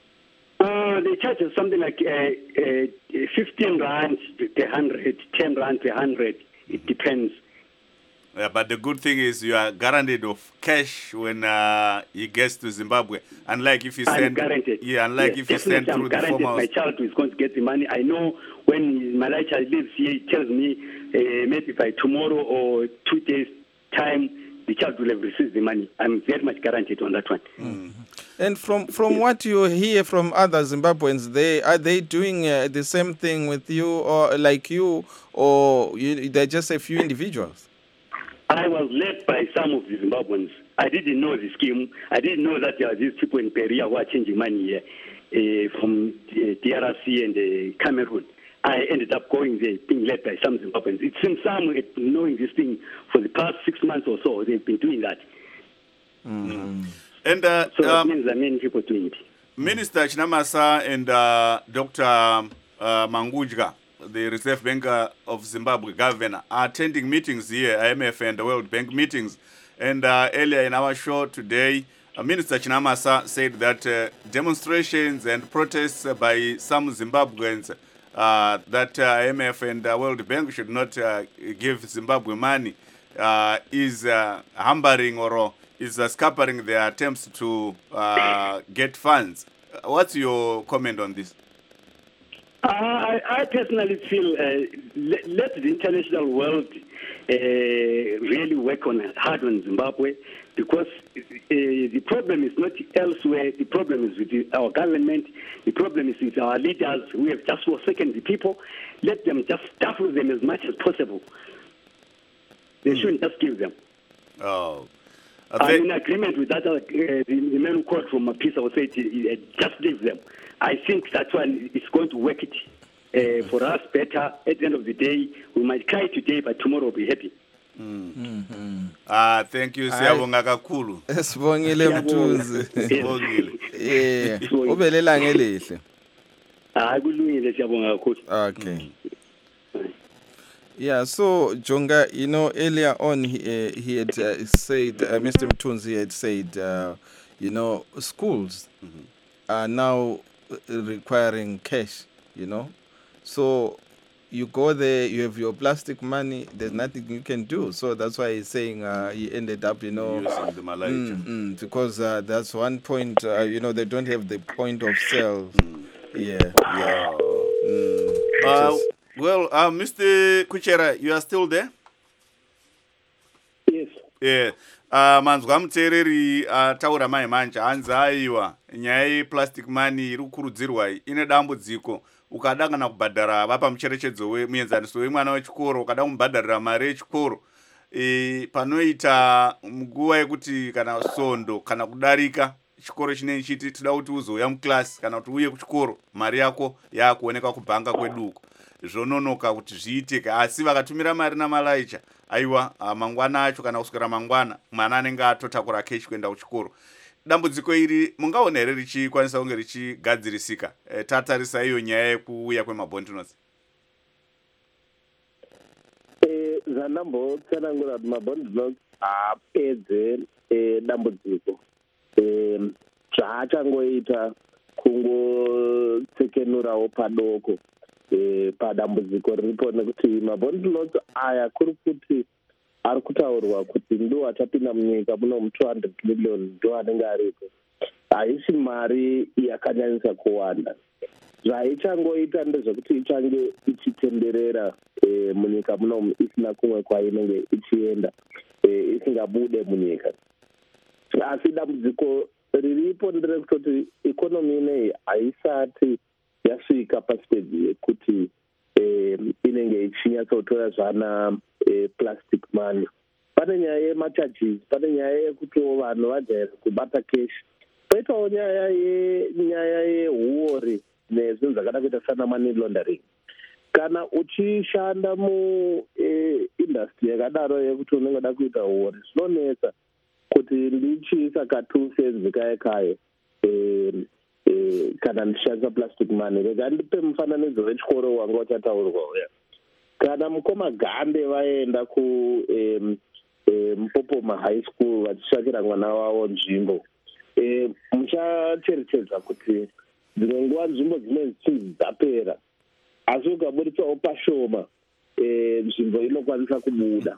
Uh, they charge us something like uh, uh, fifteen rand per hundred, ten rand per hundred. It depends. Yeah, but the good thing is you are guaranteed of cash when uh, he gets to Zimbabwe. Unlike if you send, I'm guaranteed. Yeah, unlike yes, if you send through I'm the form house. My child is going to get the money. I know when my child lives here, he tells me uh, maybe by tomorrow or two days time, the child will have received the money. I'm very much guaranteed on that one. Mm-hmm. And from from what you hear from other Zimbabweans, they are they doing uh, the same thing with you or like you, or you, they're just a few individuals? I was led by some of the Zimbabweans. I didn't know the scheme. I didn't know that there are these people in Perea who are changing money here uh, from uh, D R C and uh, Cameroon. I ended up going there, being led by some Zimbabweans. It seems some uh, knowing this thing for the past six months or so, they've been doing that. Mm. And uh, so that um, means there are many people doing it. Minister Chinamasa and uh, Doctor Uh, Mangujga, the Reserve Bank of Zimbabwe governor, are attending meetings here, I M F and the World Bank meetings. And uh, earlier in our show today, uh, Minister Chinamasa said that uh, demonstrations and protests by some Zimbabweans uh, that uh, I M F and the World Bank should not uh, give Zimbabwe money uh, is uh, hampering or is uh, scampering their attempts to uh, get funds. What's your comment on this? Uh, I, I personally feel uh, let, let the international world uh, really work on hard on Zimbabwe, because uh, the problem is not elsewhere. The problem is with the, our government. The problem is with our leaders who have just forsaken the people. Let them just stifle them as much as possible. They mm. shouldn't just give them. Oh. I'm in agreement with that. Uh, the, the man who called from a piece of say uh, just leave them. I think that one is going to work it uh, for us better. At the end of the day, we might cry today, but tomorrow we'll be happy. Mm. Mm-hmm. Ah, thank you, Siyabonga kakhulu. Sibongile Mthunzi. Sibongile. Yeah. Ubelela ngelihle. hayi kulungile siyabonga kakhulu. Okay. Yeah, so Jonga, you know, earlier on he, uh, he had uh, said, uh, Mister Mtunzi had said, uh, you know, schools mm-hmm. are now requiring cash, you know. So you go there, you have your plastic money, there's nothing you can do. So that's why he's saying uh, he ended up, you know, using the Malaysia. Mm, mm, because uh, that's one point, uh, you know, they don't have the point of sale. Mm. Yeah, yeah. Mm, uh, is... Well, uh, Mister Kuchera, you are still there? Yes. Yeah. Uh, manzwa muteereri ataura uh, mai manje hanzi aiwa nyaya yeplastic money iri kukurudzirwa ine dambudziko. Ukada kana kubhadhara vapa mucherechedzo wemuenzaniso wemwana wechikoro, ukada kumubhadharira mari yechikoro e, panoita nguva yekuti kana sondo kana kudarika chikoro chinenge chiti toda kuti uzouya muklasi kana kuti uye kuchikoro mari yako yakuoneka kubhanga kweduko zvononoka kuti zviitike. Asi vakatumira mari namalaicha aiwa mangwana acho kana kuswera mangwana mwana anenge atotakura keshi kuenda kuchikoro. Dambudziko iri mungaona here richikwanisa kunge richigadzirisika? E, tatarisa iyo nyaya yekuuya kwemabond notes. Eh, zandambotsanangura kuti mabond notes apedze eh, dambudziko. Eh, zvaachangoita kungotsekenurawo padoko eh, padambudziko riripo, nekuti mabond notes aya kuri kuti ari kutaurwa kuti ndo achapinda munyika muno mu two hundred million ndo anenge aripo. Haisi mari yakanyanyisa kuwanda. Zvaichangoita ndezvekuti ichange ichitenderera e, munyika muno isina kumwe kwainenge ichienda e, isingabude munyika. Asi dambudziko riripo nderekutoti ikonomi inei haisati yasvika pastage yekuti e, inenge ichinyatsotora zvana e, plastic money. Pane nyaya yemacharges, pane nyaya yekuti vanhu vajaira kubata cash. Poitawo nyaya yenyaya yehuori nezvinhu zvakada kuita sana money laundering. Kana uchishanda mu e, industry yakadaro yekuti unenge uda kuita huori, zvinonetsa kuti ndichiisa katu senzi kaye kaye e, e, kana ndichishandisa plastic money. Rega ndipe mufananidzo wechikoro wanga uchataurwa uya. Kana mukoma Gande vaenda ku um, um, Mupopoma high school vachitsvakira mwana wavo nzvimbo, e, muchacherechedza kuti dzimwe nguva nzvimbo dzine zichinzi dzapera, asi ukaburitsawo pashoma e, nzvimbo inokwanisa kubuda.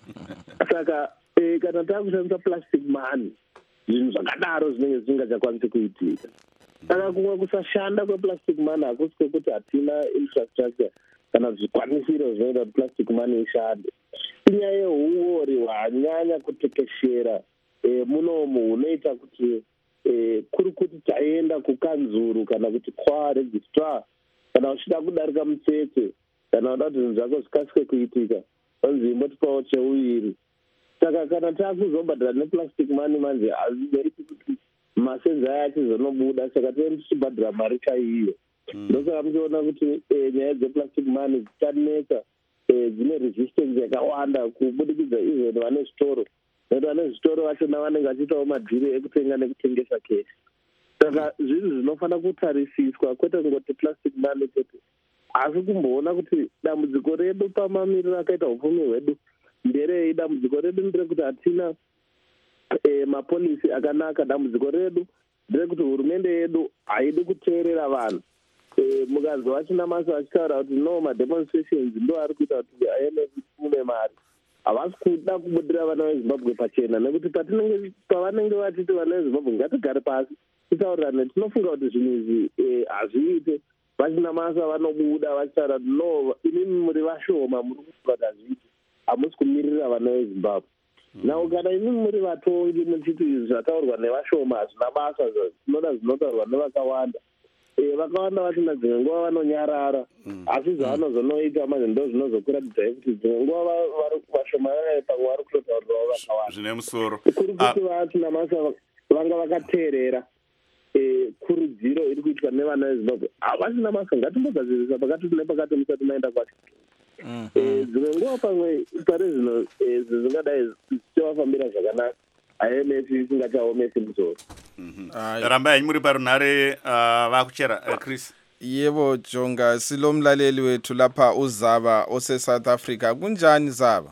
Saka e, kana takushandisa plastic money, zvinhu zvakadaro zvinenge zvisingachakwanisi kuitika. Saka kumwe kusashanda kweplastic money hakusi kwekuti hatina infrastructure kana zvikwanisiro zvinoita kuti plastic money ishande. Inyaya yehuori hwanyanya kutekeshera e, munomu hunoita kuti e, kuri kuti taenda kukanzuru kana kuti kwaregistrar kana uchida kudarika mutsetse kana uda kuti zvinhu zvako zvikasike kuitika vanzi imbotipawo cheuviri. Saka kana taakuzobhadhara neplastic money manje hazvizoiti kuti masenzi aya achizonobuda, saka tinenge tichibhadhara mari chaiyo. Ndosaka muchiona kuti e, nyaya dzeplastic money dzichanetsa, e, dzine resistance yakawanda kubudikidza even vane zvitoro, nekuti vane zvitoro vachona vanenge vachiitawo madhiri ekutenga nekutengesa keshi. Saka zvinhu zvinofanira kutarisiswa, kwete kungoti plastic money chete, asi kumboona kuti dambudziko redu pamamiriro akaita upfumi hwedu nderei. Dambudziko redu nderekuti hatina e, mapolisi akanaka. Dambudziko redu nderekuti hurumende yedu haidi kuteerera vanhu. E, mukanzi vachina masa vachitaura kuti no mademonstrations ndo ari kuita kuti I M F ipfume mari, havasi kuda kubudira vana vezimbabwe pachena, nekuti patinenge pavanenge vachiti vana vezimbabwe ngatigare pasi titaurirane, tinofunga kuti zvinhu izvi hazviite. Vachina masa vanobuda vachitaura kuti no inimi muri vashoma muri kufunga kuti hazviite, hamusi kumirira vana vezimbabwe. Now kana inimi muri vatongi muchiti izvi zvataurwa nevashoma hazvina basa, zvinoda zvinotaurwa nevakawanda. E, vakawanda vachina dzimwe nguva vanonyarara, asi zvavanozonoita manje ndo zvinozokuratidza kuti dzimwe nguva vashoma vaye pamwe vari kutotaurirawo vakawanda zvine musoro. Kuri kuti vachina masa vanga vakateerera e, kurudziro iri kuitwa nevana vezimbabwe. Havasina masa ngatimbogadzirisa pakati nepakati musati maenda kwacho. Dzimwe nguva pamwe pari zvino zvingadai zvichivafambira zvakanaka, I M F isingachaomesi musoro. Rambai muri parunhare uh, vakuchera uh, Chris. Yebo Jonga, silomlaleli wethu lapha uZaba ose South Africa. Kunjani Zaba?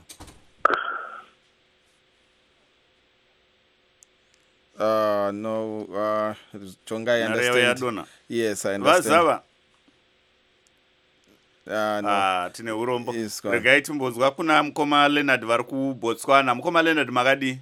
Uh no uh Jonga, I understand. Yes, I understand. Vazava. Uh, no. Ah, tine urombo. Regai timbozwa kuna mkoma Leonard vari kuBotswana. Mkoma Leonard makadi?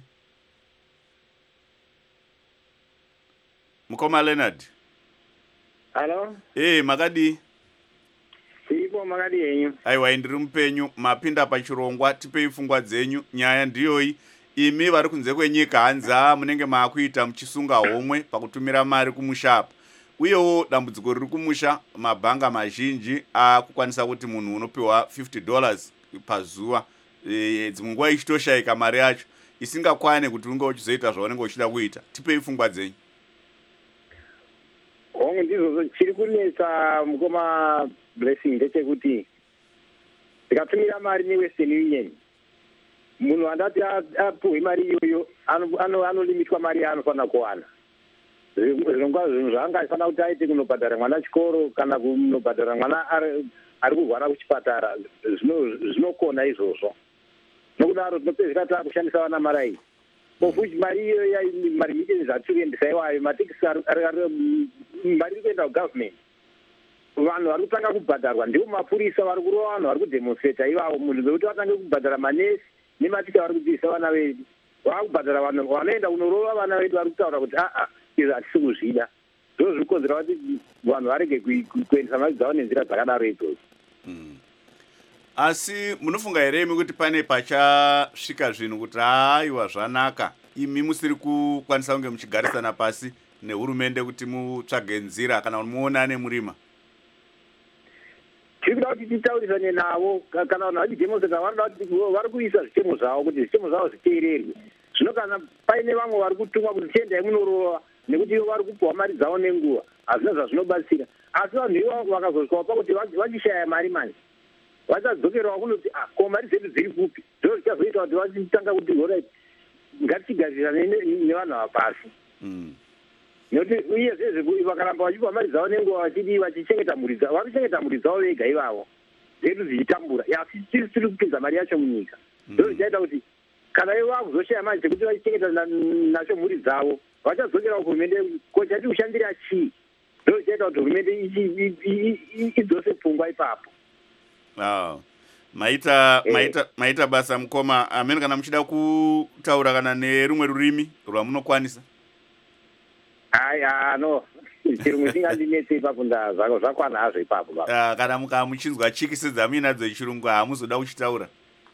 Mkoma Leonard. Hello? Eh, makadi? Siko makadi yenyu. Aiwa indiri mupenyu, mapinda pachirongwa, tipei pfungwa dzenyu, nyaya ndiyoi. Imi vari kunze kwenyika hanza munenge maakuita muchisunga homwe pakutumira mari kumusha apa. Uyewo dambudziko riri kumusha, mabhanga mazhinji akukwanisa kuti munhu unopiwa fifty dollars pazuva. E, dzimwe nguva ichitoshaika mari yacho isingakwane kuti unge uchizoita zvaunenge uchida kuita. Tipei pfungwa dzenyu. Hongu ndizvo chiri kunetsa mukoma Blessing ndechekuti tikatumira mari neWestern Union, munhu andati apuhwe mari iyoyo anolimitwa mari yaanofanira kuwana. Zvinongwa zvinhu zvaangafanira kuti aite kunobhadhara mwana chikoro kana kunobhadhara mwana ari kurwara kuchipatara zvinokona izvozvo. Nokudaro tinopedzisira taakushandisa vana mari iyi. Kofuchi mari iyoyo mari miteni zvatiendesa iwayo matekisi mari iri kuenda kugovernment. Vanhu vari kutanga kubhadharwa ndivo mapurisa vari kurova vanhu vari kudemonstrata ivavo. Munhu wekuti vatange kubhadhara manesi nematika vari kudzidzisa vana vedu. Vava kubhadhara vanhu vanoenda kunorova vana vedu vari kutaura kuti aa izvi hatisi kuzvida. Ndizvo zviri kukonzera kuti vanhu varege kuendesa mari dzavo nenzira dzakadaro idzodzo. Asi munofunga here imi kuti pane pachasvika zvinhu kuti haiwa zvanaka imi musiri kukwanisa kunge muchigarisana pasi nehurumende kuti mutsvage nzira kana muonane murima? Tiri kuda kuti titaurisane navo kana vanhu vachidemonstrata vanoda kuti vari kuisa zvitemo zvavo kuti zvitemo zvavo zviteererwe. Zvino kana paine vamwe vari kutumwa kuti tiendai munorova nekuti ivo vari kupuhwa mari dzavo nenguva, hazvina zvazvinobatsira. Asi vanhu ivavo vakazosvikawo pakuti vachishaya mari manje vachadzokerawo kunoti ko mari dzedu dziri kupi. Ndizvo zvichazoita kuti vachitanga kuti orit ngatichigarisane nevanhu ava pasi. Nokuti uye zvezve vakaramba vachipa mari dzavo nenguva vachidi vachichengeta mhuri dzavo, vari kuchengeta mhuri dzavo vega ivavo, dzedu dzichitambura. Asi tiri tiri kupinza mari yacho munyika. Ndizvo zvichaita kuti kana ivo vakuzoshaya mari dzekuti vachichengeta nacho mhuri dzavo vachadzokerawo kuhurumende ko chati kushandira chii. Ndizvo zvichaita kuti hurumende idzose pfungwa ipapo. Ah, maita eh. maita maita basa mukoma. Amene kana muchida kutaura kana nerumwe rurimi rwamunokwanisa? Ai ah no. Chirumwe chingadinetse ipapo ndazvako zvakwana hazvo ipapo baba. Ah, kana muka muchinzwa chikisi dzamuinadzo chirungu hamuzoda kuchitaura.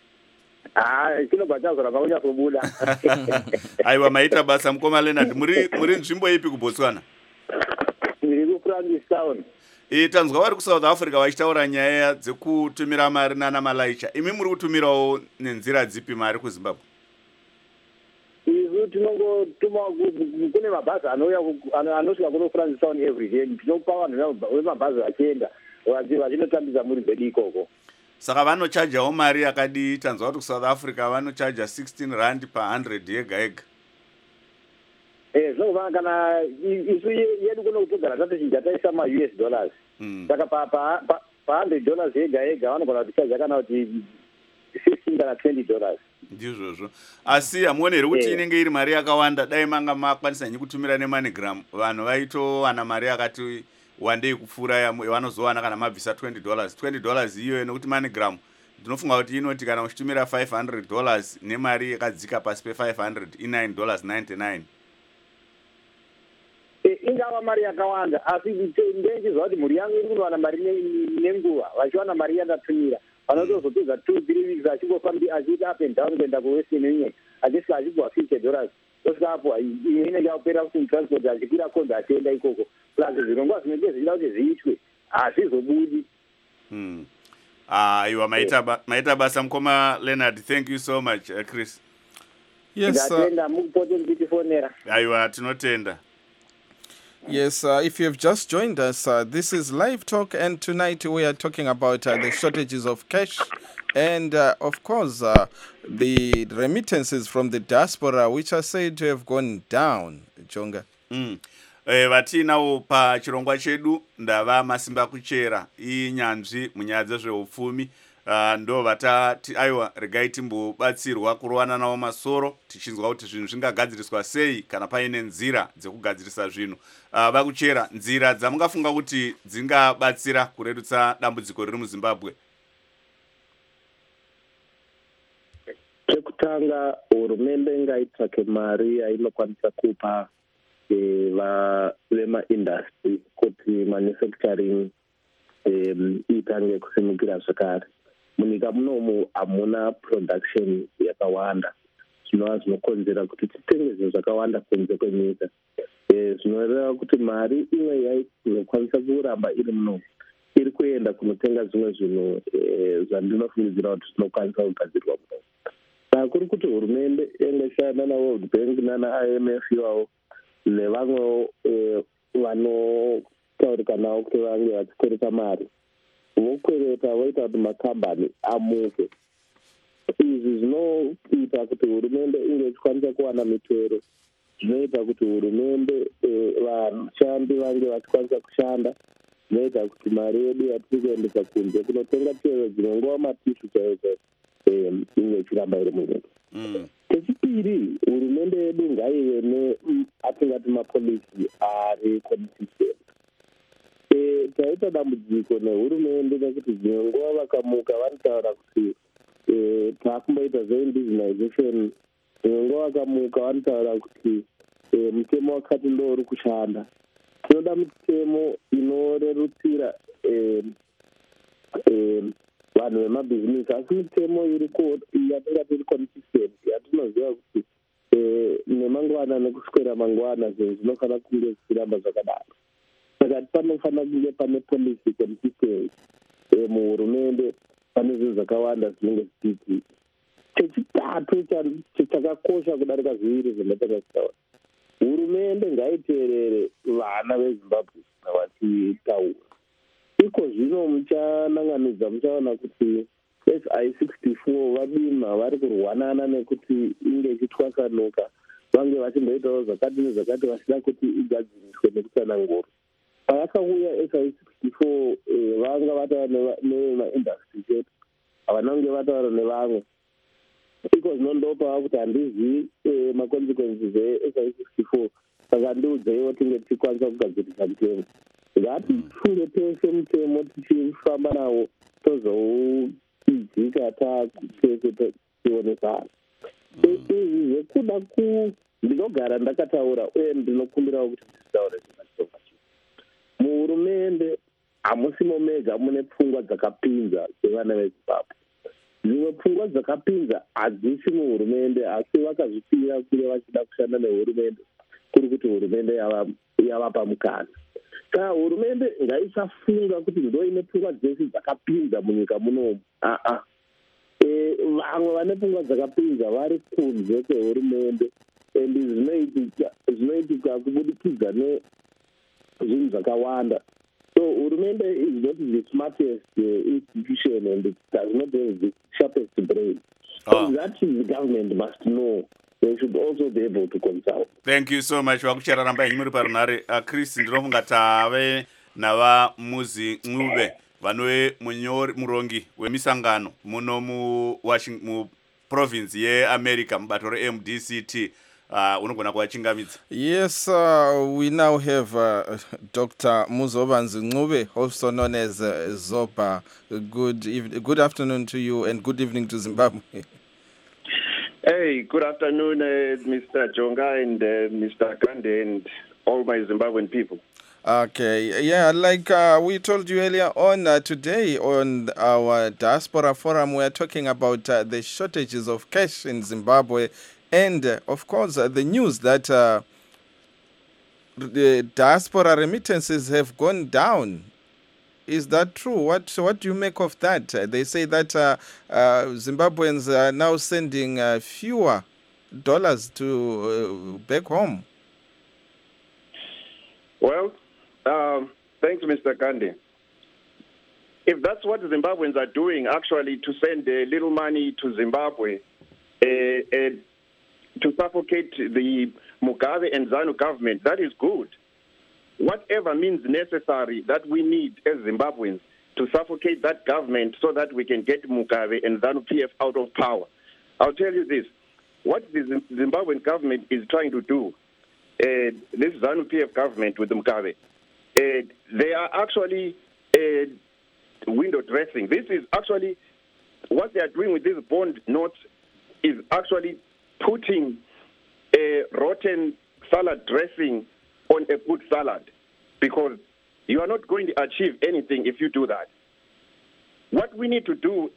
Ah, chinobva chazoramba kunyasobuda. Aiwa maita basa mukoma Leonard, muri muri nzvimbo ipi kuBotswana? Ndiri kuFrancistown. E, tanzwa vari kuSouth Africa vachitaura nyaya dzekutumira mari nana Malaicha. Imi muri kutumirawo nenzira dzipi mari kuZimbabwe? Isu tinongotuma kune mabhazi anouya anosvika kuno Francistown every day. Tinopa vanhu vemabhazi vachienda vachinotambidza muri dzedu ikoko. Saka vanochajawo mari yakadi? Tanzwa kuti kuSouth Africa vanochaja sixteen rand per hundred yega yega. Eh, zvinova kana isu yedu kuno kutogara tatochinja taisa ma-U S dollars. Saka pa pa pa hundred dollars yega yega vanogona kutichaja kana kuti fifteen kana twenty dollars. Ndizvozvo. Asi hamuoni here kuti inenge iri mari yakawanda? Dai manga makwanisa nyi kutumira neMoneygram, vanhu vaitowana mari yakati wandei kupfuura yavanozowana kana mabvisa twenty dollars. twenty dollars iyoyo nekuti MoneyGram ndinofunga kuti inoti kana uchitumira five hundred dollars nemari yakadzika pasi pe five hundred i nine dollars ninety-nine. Ingava mari yakawanda asi ndechizva kuti mhuri yangu iri kunowana mari nenguva vachiwana mari yandatumira. Vanotozopedza two three weeks achingofamba achiita up and down kuenda kuWestern Union achisvika achipuhwa fifty dollars. Osvika apo imwe inenge yapera kuti mutransport achikwira kombi achienda ikoko. Plus zvirongwa zvinenge zvichida kuti zviitwe hazvizobudi. Hmm. Ah, you are maita maita basa mukoma Leonard. Thank you so much, uh, Chris. Yes, sir. Aiwa tinotenda. Yes, uh, if you have just joined us, uh, this is Live Talk, and tonight we are talking about uh, the shortages of cash and, uh, of course, uh, the remittances from the diaspora, which are said to have gone down, Jonga. Mm. Eh, vatinawo pachirongwa chedu ndava Masimba Kuchera inyanzvi munyaya dzezveupfumi. Uh, ndo vatati aiwa regai timbobatsirwa kurowana nawo masoro tichinzwa kuti zvinhu zvingagadziriswa sei kana paine nzira dzekugadzirisa zvinhu. Uh, Vakuchera, nzira dzamungafunga kuti dzingabatsira kurerutsa dambudziko riri muZimbabwe? Chekutanga, hurumende ngaitsvake mari yainokwanisa kupa vemaindastry kuti manufacturing itange kusimukira zvakare. Munyika munomu hamuna production yakawanda, zvinova zvinokonzera kuti titenge zvinhu zvakawanda kunze kwenyika. Zvinoreva kuti mari imwe yainokwanisa kuramba iri munomu iri kuenda kunotenga zvimwe zvinhu zvandinofungidzira kuti zvinokwanisa kugadzirwa munomu. Saka kuri kuti hurumende ingashanda naWorld Bank nana I M F iwawo nevamwewo vanotaurika navo kuti vange vachikwereta mari, vokwereta voita kuti makambani amuke. Izvi zvinoita kuti hurumende inge ichikwanisa kuwana mitero, zvinoita kuti hurumende vashandi vange vachikwanisa kushanda, zvinoita kuti mari yedu yatiri kuendesa kunze kunotenga tero dzinongova matishu chaizo inge ichiramba iri munyika. Chechipiri, hurumende yedu ngaive neatingati mapolisi ari consistent. Taita dambudziko nehurumende nekuti dzimwe nguva vakamuka vanotaura kuti taakumboita zveindizionization, dzimwe nguva vakamuka vanotaura kuti mutemo wakati ndo uri kushanda. Tinoda mitemo inorerutsira vanhu vemabhizinesi, asi mitemo yatingati iri consistent yatinoziva kuti nemangwana nekuswera mangwana zvinhu zvinofanira kunge zvichiramba zvakadaro. Saka panofanira kunge pane policy consistency muhurumende, pane zvinhu zvakawanda zvinenge zvichiitika. Chechitatu chakakosha kudarika zviviri zvinotangazitaura, hurumende ngaiteerere vana veZimbabwe vachitaura. Iko zvino muchananganidza muchaona kuti S I sixty-four vadima vari kurwanana nekuti inge ichitwasanuka, vange vachimboitawo zvakati nezvakati vachida kuti igadziriswe nekutsanangura. Pavakauya S I sixty-four vanga vataura nemaindastry chetu, havana kunge vataura nevamwe. Iko zvino ndopava kuti handizivi makonsekwensi ze-S I sixty-four, saka ndiudzeiwo tinge tichikwanisa kugadzirisa mutemo. Ngatifunge tese mutemo tichifamba nawo tozouidzika taatese tionesana. Izvi zvekuda ku ndinogara ndakataura uye ndinokumbirawo kuti nditaure zvakachonga chii. Muhurumende hamusimo mega mune pfungwa dzakapinza dzevana veZimbabwe. Dzimwe pfungwa dzakapinza hadzisi muhurumende, asi vakazvipira kure vachida kushanda nehurumende kuri kuti hurumende yavapa mukana. Saka hurumende ngaisafunga kuti ndo ine pfungwa dzese dzakapinza munyika munomu. Aa, vamwe vane pfungwa dzakapinza vari kunze kwehurumende, endi zvinoitika kubudikidza nezvinhu zvakawanda. So hurumende is not the smartest uh, institution and it does not have the sharpest brain. So oh. That is the government must know. They should also be able to consult. Thank you so much. Vakuchera ramba muri parunare. Uh, Chris ndinofunga tave nava muzi Ncube vanwe munyori murongi wemisangano muno mu Washington mu province ye America mubato re M D C T. Uh, unogona kuwachingamidza? Yes, uh, we now have uh, Doctor Muzobanzi Ncube, also known as uh, Zoba. Good evening, good afternoon to you, and good evening to Zimbabwe. Hey, good afternoon, uh, Mister Jonga and uh, Mister Kande and all my Zimbabwean people. Okay, yeah, like uh, we told you earlier on uh, today on our Diaspora Forum, we are talking about uh, the shortages of cash in Zimbabwe. And, uh, of course, uh, the news that uh, the diaspora remittances have gone down. Is that true? What What do you make of that? Uh, they say that uh, uh, Zimbabweans are now sending uh, fewer dollars to uh, back home. Well, um, thanks, Mister Kande. If that's what Zimbabweans are doing, actually, to send a little money to Zimbabwe, uh, uh, to suffocate the Mugabe and ZANU government, that is good. whatever means necessary that we need as Zimbabweans to suffocate that government so that we can get Mugabe and ZANU-P F out of power. I'll tell you this, what the Zimbabwean government is trying to do, uh, this ZANU-P F government with Mugabe, uh, they are actually uh, window dressing. This is actually, what they are doing with these bond notes is actually putting a rotten salad dressing on a good salad, because you are not going to achieve anything if you do that. What we need to do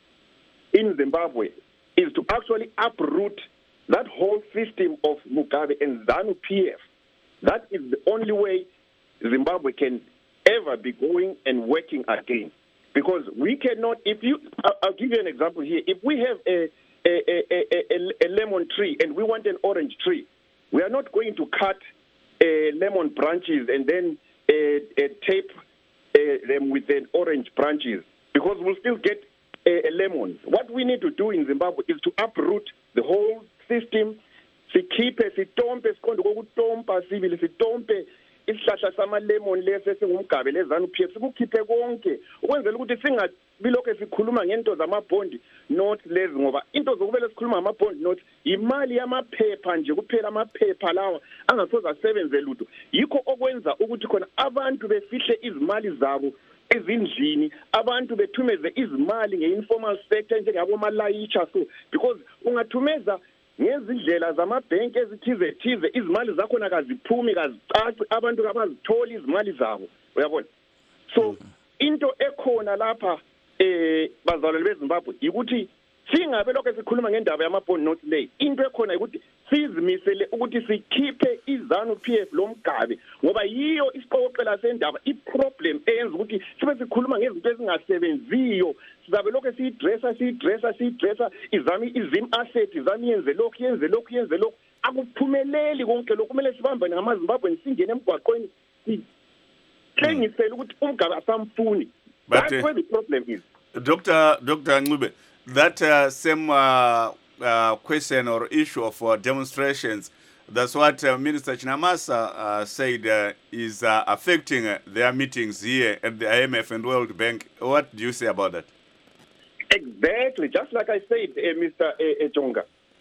in Zimbabwe is to actually uproot that whole system of Mugabe and ZANU-P F. That is the only way Zimbabwe can ever be going and working again. Because we cannot, if you, I'll give you an example here. If we have a, a, a, a, a lemon tree and we want an orange tree, we are not going to cut uh, lemon branches and then uh, uh, tape uh, them with an orange branches, because we'll still get a, a lemon. What we need to do in Zimbabwe is to uproot the whole system. Sikhiphe sitompe siqonde kokutompa sibili sitompe isihlahla sama-lemon lesi esingumgabe le-ZANU-P F sikukhiphe konke ukwenzela ukuthi singabi lokho sikhuluma ngento zamabhondi not lezi, ngoba into zokubele sikhuluma ngamabhondi not imali yamaphepha nje kuphela, amaphepha lawa angasoze asebenze lutho. Yikho okwenza ukuthi khona abantu befihle izimali zabo ezindlini, abantu bethumeze izimali nge-informal sector njengabomalayicha. So because ungathumeza ngezindlela zamabhenki ezithize thize izimali zakhona kaziphumi kazicaci, abantu abazithola izimali zabo, uyabona. So into ekhona lapha eh bazalwane beZimbabwe ukuthi singabe lokho sikhuluma ngendaba yamabond note lay, into ekhona ukuthi sizimisele ukuthi sikhiphe iZANU-P F lomgabe, ngoba yiyo isiqoqela sendaba iproblem eyenza ukuthi sibe sikhuluma ngezinto ezingasebenziyo. Sizabe lokho siyidressa siyidressa siyidressa izami izim asset izami yenze lokho yenze lokho yenze lokho, akuphumeleli konke lokho. Kumele sibambane ngamaZimbabwe singene emgwaqweni sithengisele ukuthi umgabe asamfuni. That's But, uh, where the problem is. Doctor Doctor Ncube, that uh, same uh, uh, question or issue of uh, demonstrations, that's what uh, Minister Chinamasa uh, said uh, is uh, affecting uh, their meetings here at the I M F and World Bank. What do you say about that? Exactly. Just like I said, uh, Mister Uh, Jonga,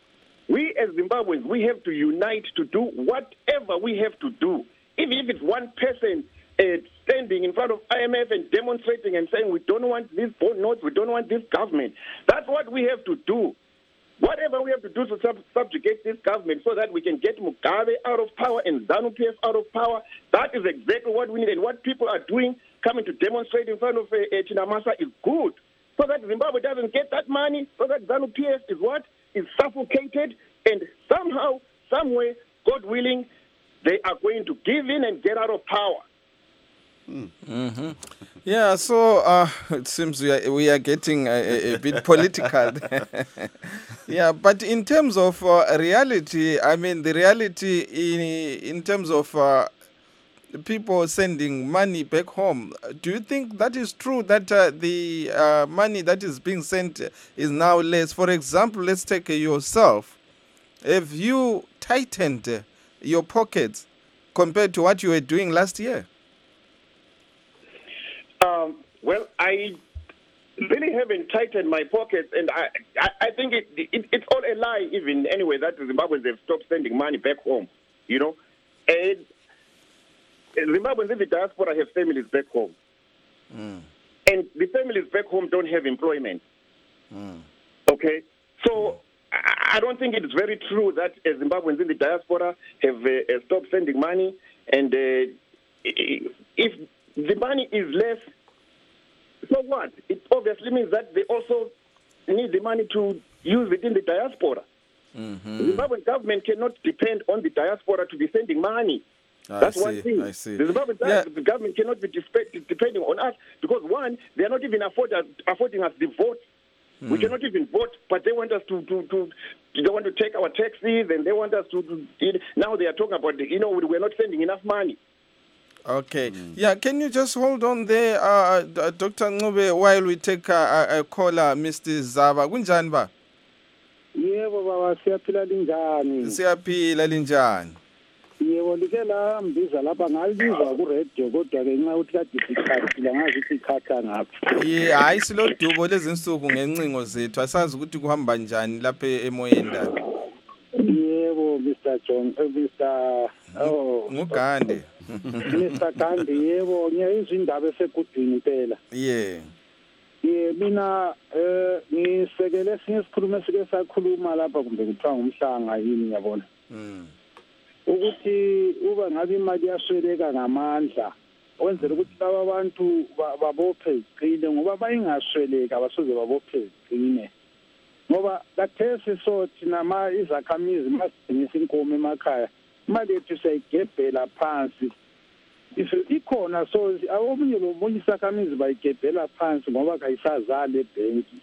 we as Zimbabweans, we have to unite to do whatever we have to do. Even if it's one person uh, standing in front of I M F and demonstrating and saying we don't want these bond notes, we don't want this government. That's what we have to do. Whatever we have to do to sub- subjugate this government so that we can get Mugabe out of power and ZANU-P F out of power, that is exactly what we need. And what people are doing, coming to demonstrate in front of uh, uh, Chinamasa, is good. So that Zimbabwe doesn't get that money, so that ZANU-P F is what? Is suffocated, and somehow, somewhere, God willing, they are going to give in and get out of power. Mm-hmm. Yeah, so uh, it seems we are, we are getting a, a, a bit political. Yeah, but in terms of uh, reality, I mean, the reality in, in terms of uh, people sending money back home, do you think that is true, that uh, the uh, money that is being sent is now less? For example, let's take uh, yourself. Have you tightened uh, your pockets compared to what you were doing last year? Um, well, I really haven't tightened my pockets, and I, I, I think it, it, it's all a lie, even anyway, that the Zimbabweans have stopped sending money back home, you know. And Zimbabweans in the diaspora have families back home. Mm. And the families back home don't have employment. Mm. Okay? So I, I don't think it's very true that uh, Zimbabweans in the diaspora have uh, stopped sending money, and uh, if the money is less, so what? It obviously means that they also need the money to use it in the diaspora. Mm-hmm. The Zimbabwean government cannot depend on the diaspora to be sending money. I That's see, one thing. I see. The Zimbabwean Yeah. the government cannot be disp- depending on us because, one, they are not even afford us, affording us the vote. Mm. We cannot even vote, but they want us to, to, to, they want to take our taxes, and they want us to, to now they are talking about, you know, we're not sending enough money. Okay. Mm. Yeah, can you just hold on there, uh, Doctor Ncube, while we take a, a, a caller, Mister Zaba. Kunjani ba? Yebo baba, siyaphila linjani? Siyaphila linjani? Yebo yebo like la mbiza lapha ngalibizwa ku radio kodwa ke nxa uthi kade sikhathile ngazi ukuthi ikhatha ngaphi. Ye hayi silodubo lezi insuku ngencingo zethu asazi ukuthi kuhamba njani lapha emoyeni ndaba. Yebo Mister John Mister oh ngugande. Mister Gandhi yebo ngiyizwa indaba esegudwini impela. Yeah. Ye mina eh ngisekele sinye isikhulumo esike sakhuluma lapha kumbe kuthiwa ngumhlanga yini yabona. Mm. Ukuthi uba ngabe imali yasweleka ngamandla wenzela ukuthi laba abantu babophe iqine ngoba bayingasweleka abasoze babophe iqine ngoba kathesi so thina ma izakhamizi masidingisa inkomo emakhaya imali yethu siyayigebhela phansi ikhona so awobunye lomunye isakhamizi bayigebhela phansi ngoba kayisazali ebhenki.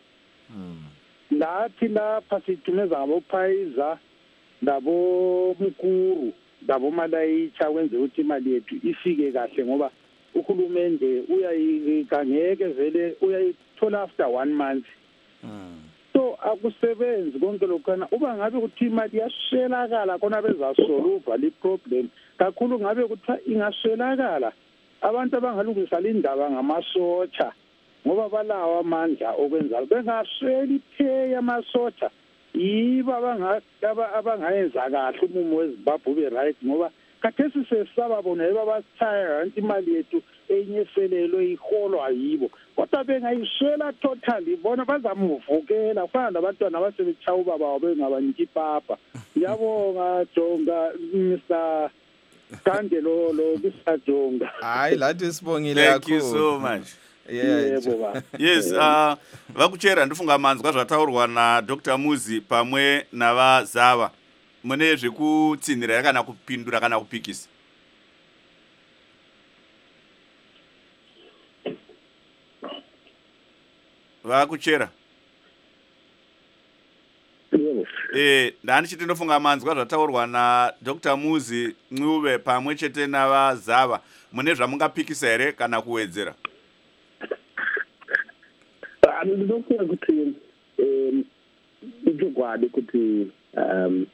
Lathi lapha sithumeza ngabophayiza labo mkuru labo malayicha wenze ukuthi imali yethu ifike kahle ngoba uhulumende uyayikangeke vele uyayithola after one month. So akusebenzi konke lokhana uba ngabe ukuthi imali yashelakala kona bezasolve le problem kakhulu ngabe ukuthi ingashelakala abantu abangalungisa indaba ngamasotsha ngoba balawa amandla okwenza bengasweli pay amasotsha yiba abangaba abangayenza kahle umumo weZimbabwe ube right ngoba kathesi sesaba bona eba bathaya anti imali yethu enyeselelo iholwa yibo kodwa bengayishela totally bona bazamuvukela kufana nabantwana abasebechaya ubaba wabo bengabaniki papa. Ngiyabonga Jonga Mister Kandelo lo Mister Jonga. Hayi lathi sibongile kakhulu. Thank you so much. Yeah. Yes, uh vakuchera ndifunga manzi kwazvataurwa na Doctor Muzi pamwe navazava mune zvekutsinhira kana kupindura kana kupikisa. Vakuchera. Eh ndani chiti ndofunga manzi kwazvataurwa na Doctor Muzi Ncube pamwe chete navazava mune zvamungapikisa here kana kuwedzera. Ndinokuya kuti um ichokwadi kuti um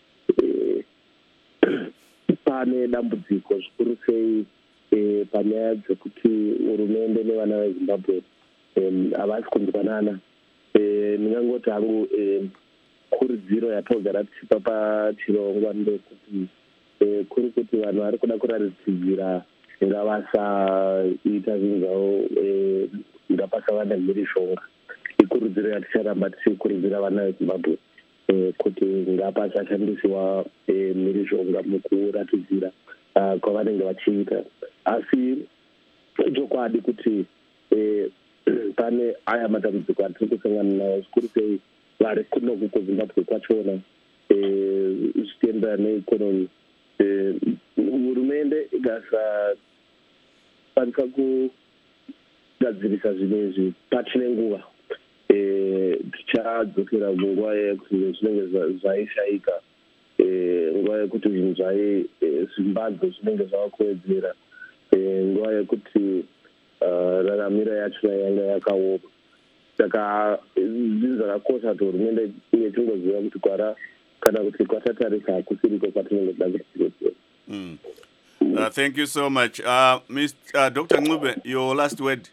pane dambudziko zvikuru sei panyaya dzekuti hurumende nevana veZimbabwe havasi kunzwanana. Ndingangoti hangu kurudziro yatogara tichipa pachirongwa ndekuti kuri kuti vanhu vari kuda kuratidzira ngavasaita zvinhu zvavo ngapasavana mhirishonga. Ikurudziro yaticharamba tichikurudzira vana veZimbabwe kuti ngapasashandisiwa mhirishonga mukuratidzira kwavanenge vachiita. Asi chokwadi kuti pane aya matambudziko atiri kusangana nawo zvikuru sei vari kunoku kuZimbabwe kwachona zvichienderana neikonomi. Hurumende ikasakwanisa kugadzirisa zvinhu izvi pachine nguva tichadzokera munguva yekuti zvinenge zvaishayika, nguva yekuti zvinhu zvai zvimbadzo zvinenge zvava kuwedzera, nguva yekuti raramiro yachona yanga yakaoma. Saka zvinhu zvakakosha kuti hurumende inge tingoziva kuti kwara kana kuti kwatatarisa hakusiriko kwatinenge toda kuti tirepera. Uh, thank you so much. Uh, Mister Uh, Doctor Ncube, your last word.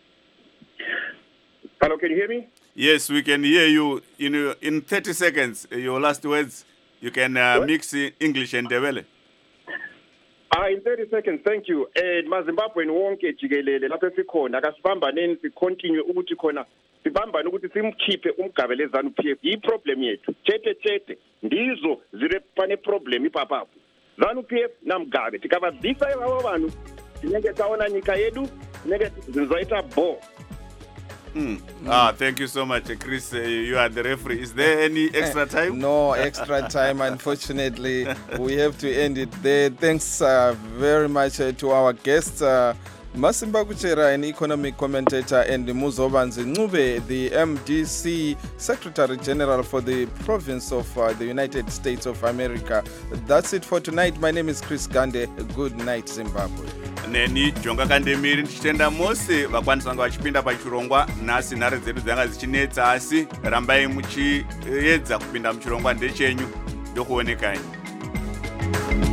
Hello, can you hear me? Yes, we can hear you. In uh, in thirty seconds, uh, your last words. You can uh, mix uh, English and Ndebele. Ah, in thirty seconds, thank you. Eh, maZimbabweni wonke jikelele lapho sikhona akasibambaneni sicontinue ukuthi khona sibambane ukuthi simkhiphe umgabele ZANU-P F. Yi problem yethu. Thethe thethe ndizo zire pane problem ipapapo. ZANU-P F namgabe tikavabvisa ivavo vanhu tinenge taona nyika yedu tinenge zvizoita bo. Mm. Ah, thank you so much, Chris. Uh, you are the referee. Is there any extra time? No extra time, unfortunately. We have to end it there. Thanks uh, very much uh, to our guests, uh, Masimba Kuchera, an economic commentator, and Muzobanzi Ncube, the M D C Secretary General for the province of uh, the United States of America. That's it for tonight. My name is Chris Gande. Good night, Zimbabwe. Neni Jonga Kandemiri ndichitenda mose vakwanisa kunge vachipinda pachirongwa nhasi nhare dzedu dzanga dzichinetsa asi rambai muchiedza kupinda muchirongwa ndechenyu ndokuonekai.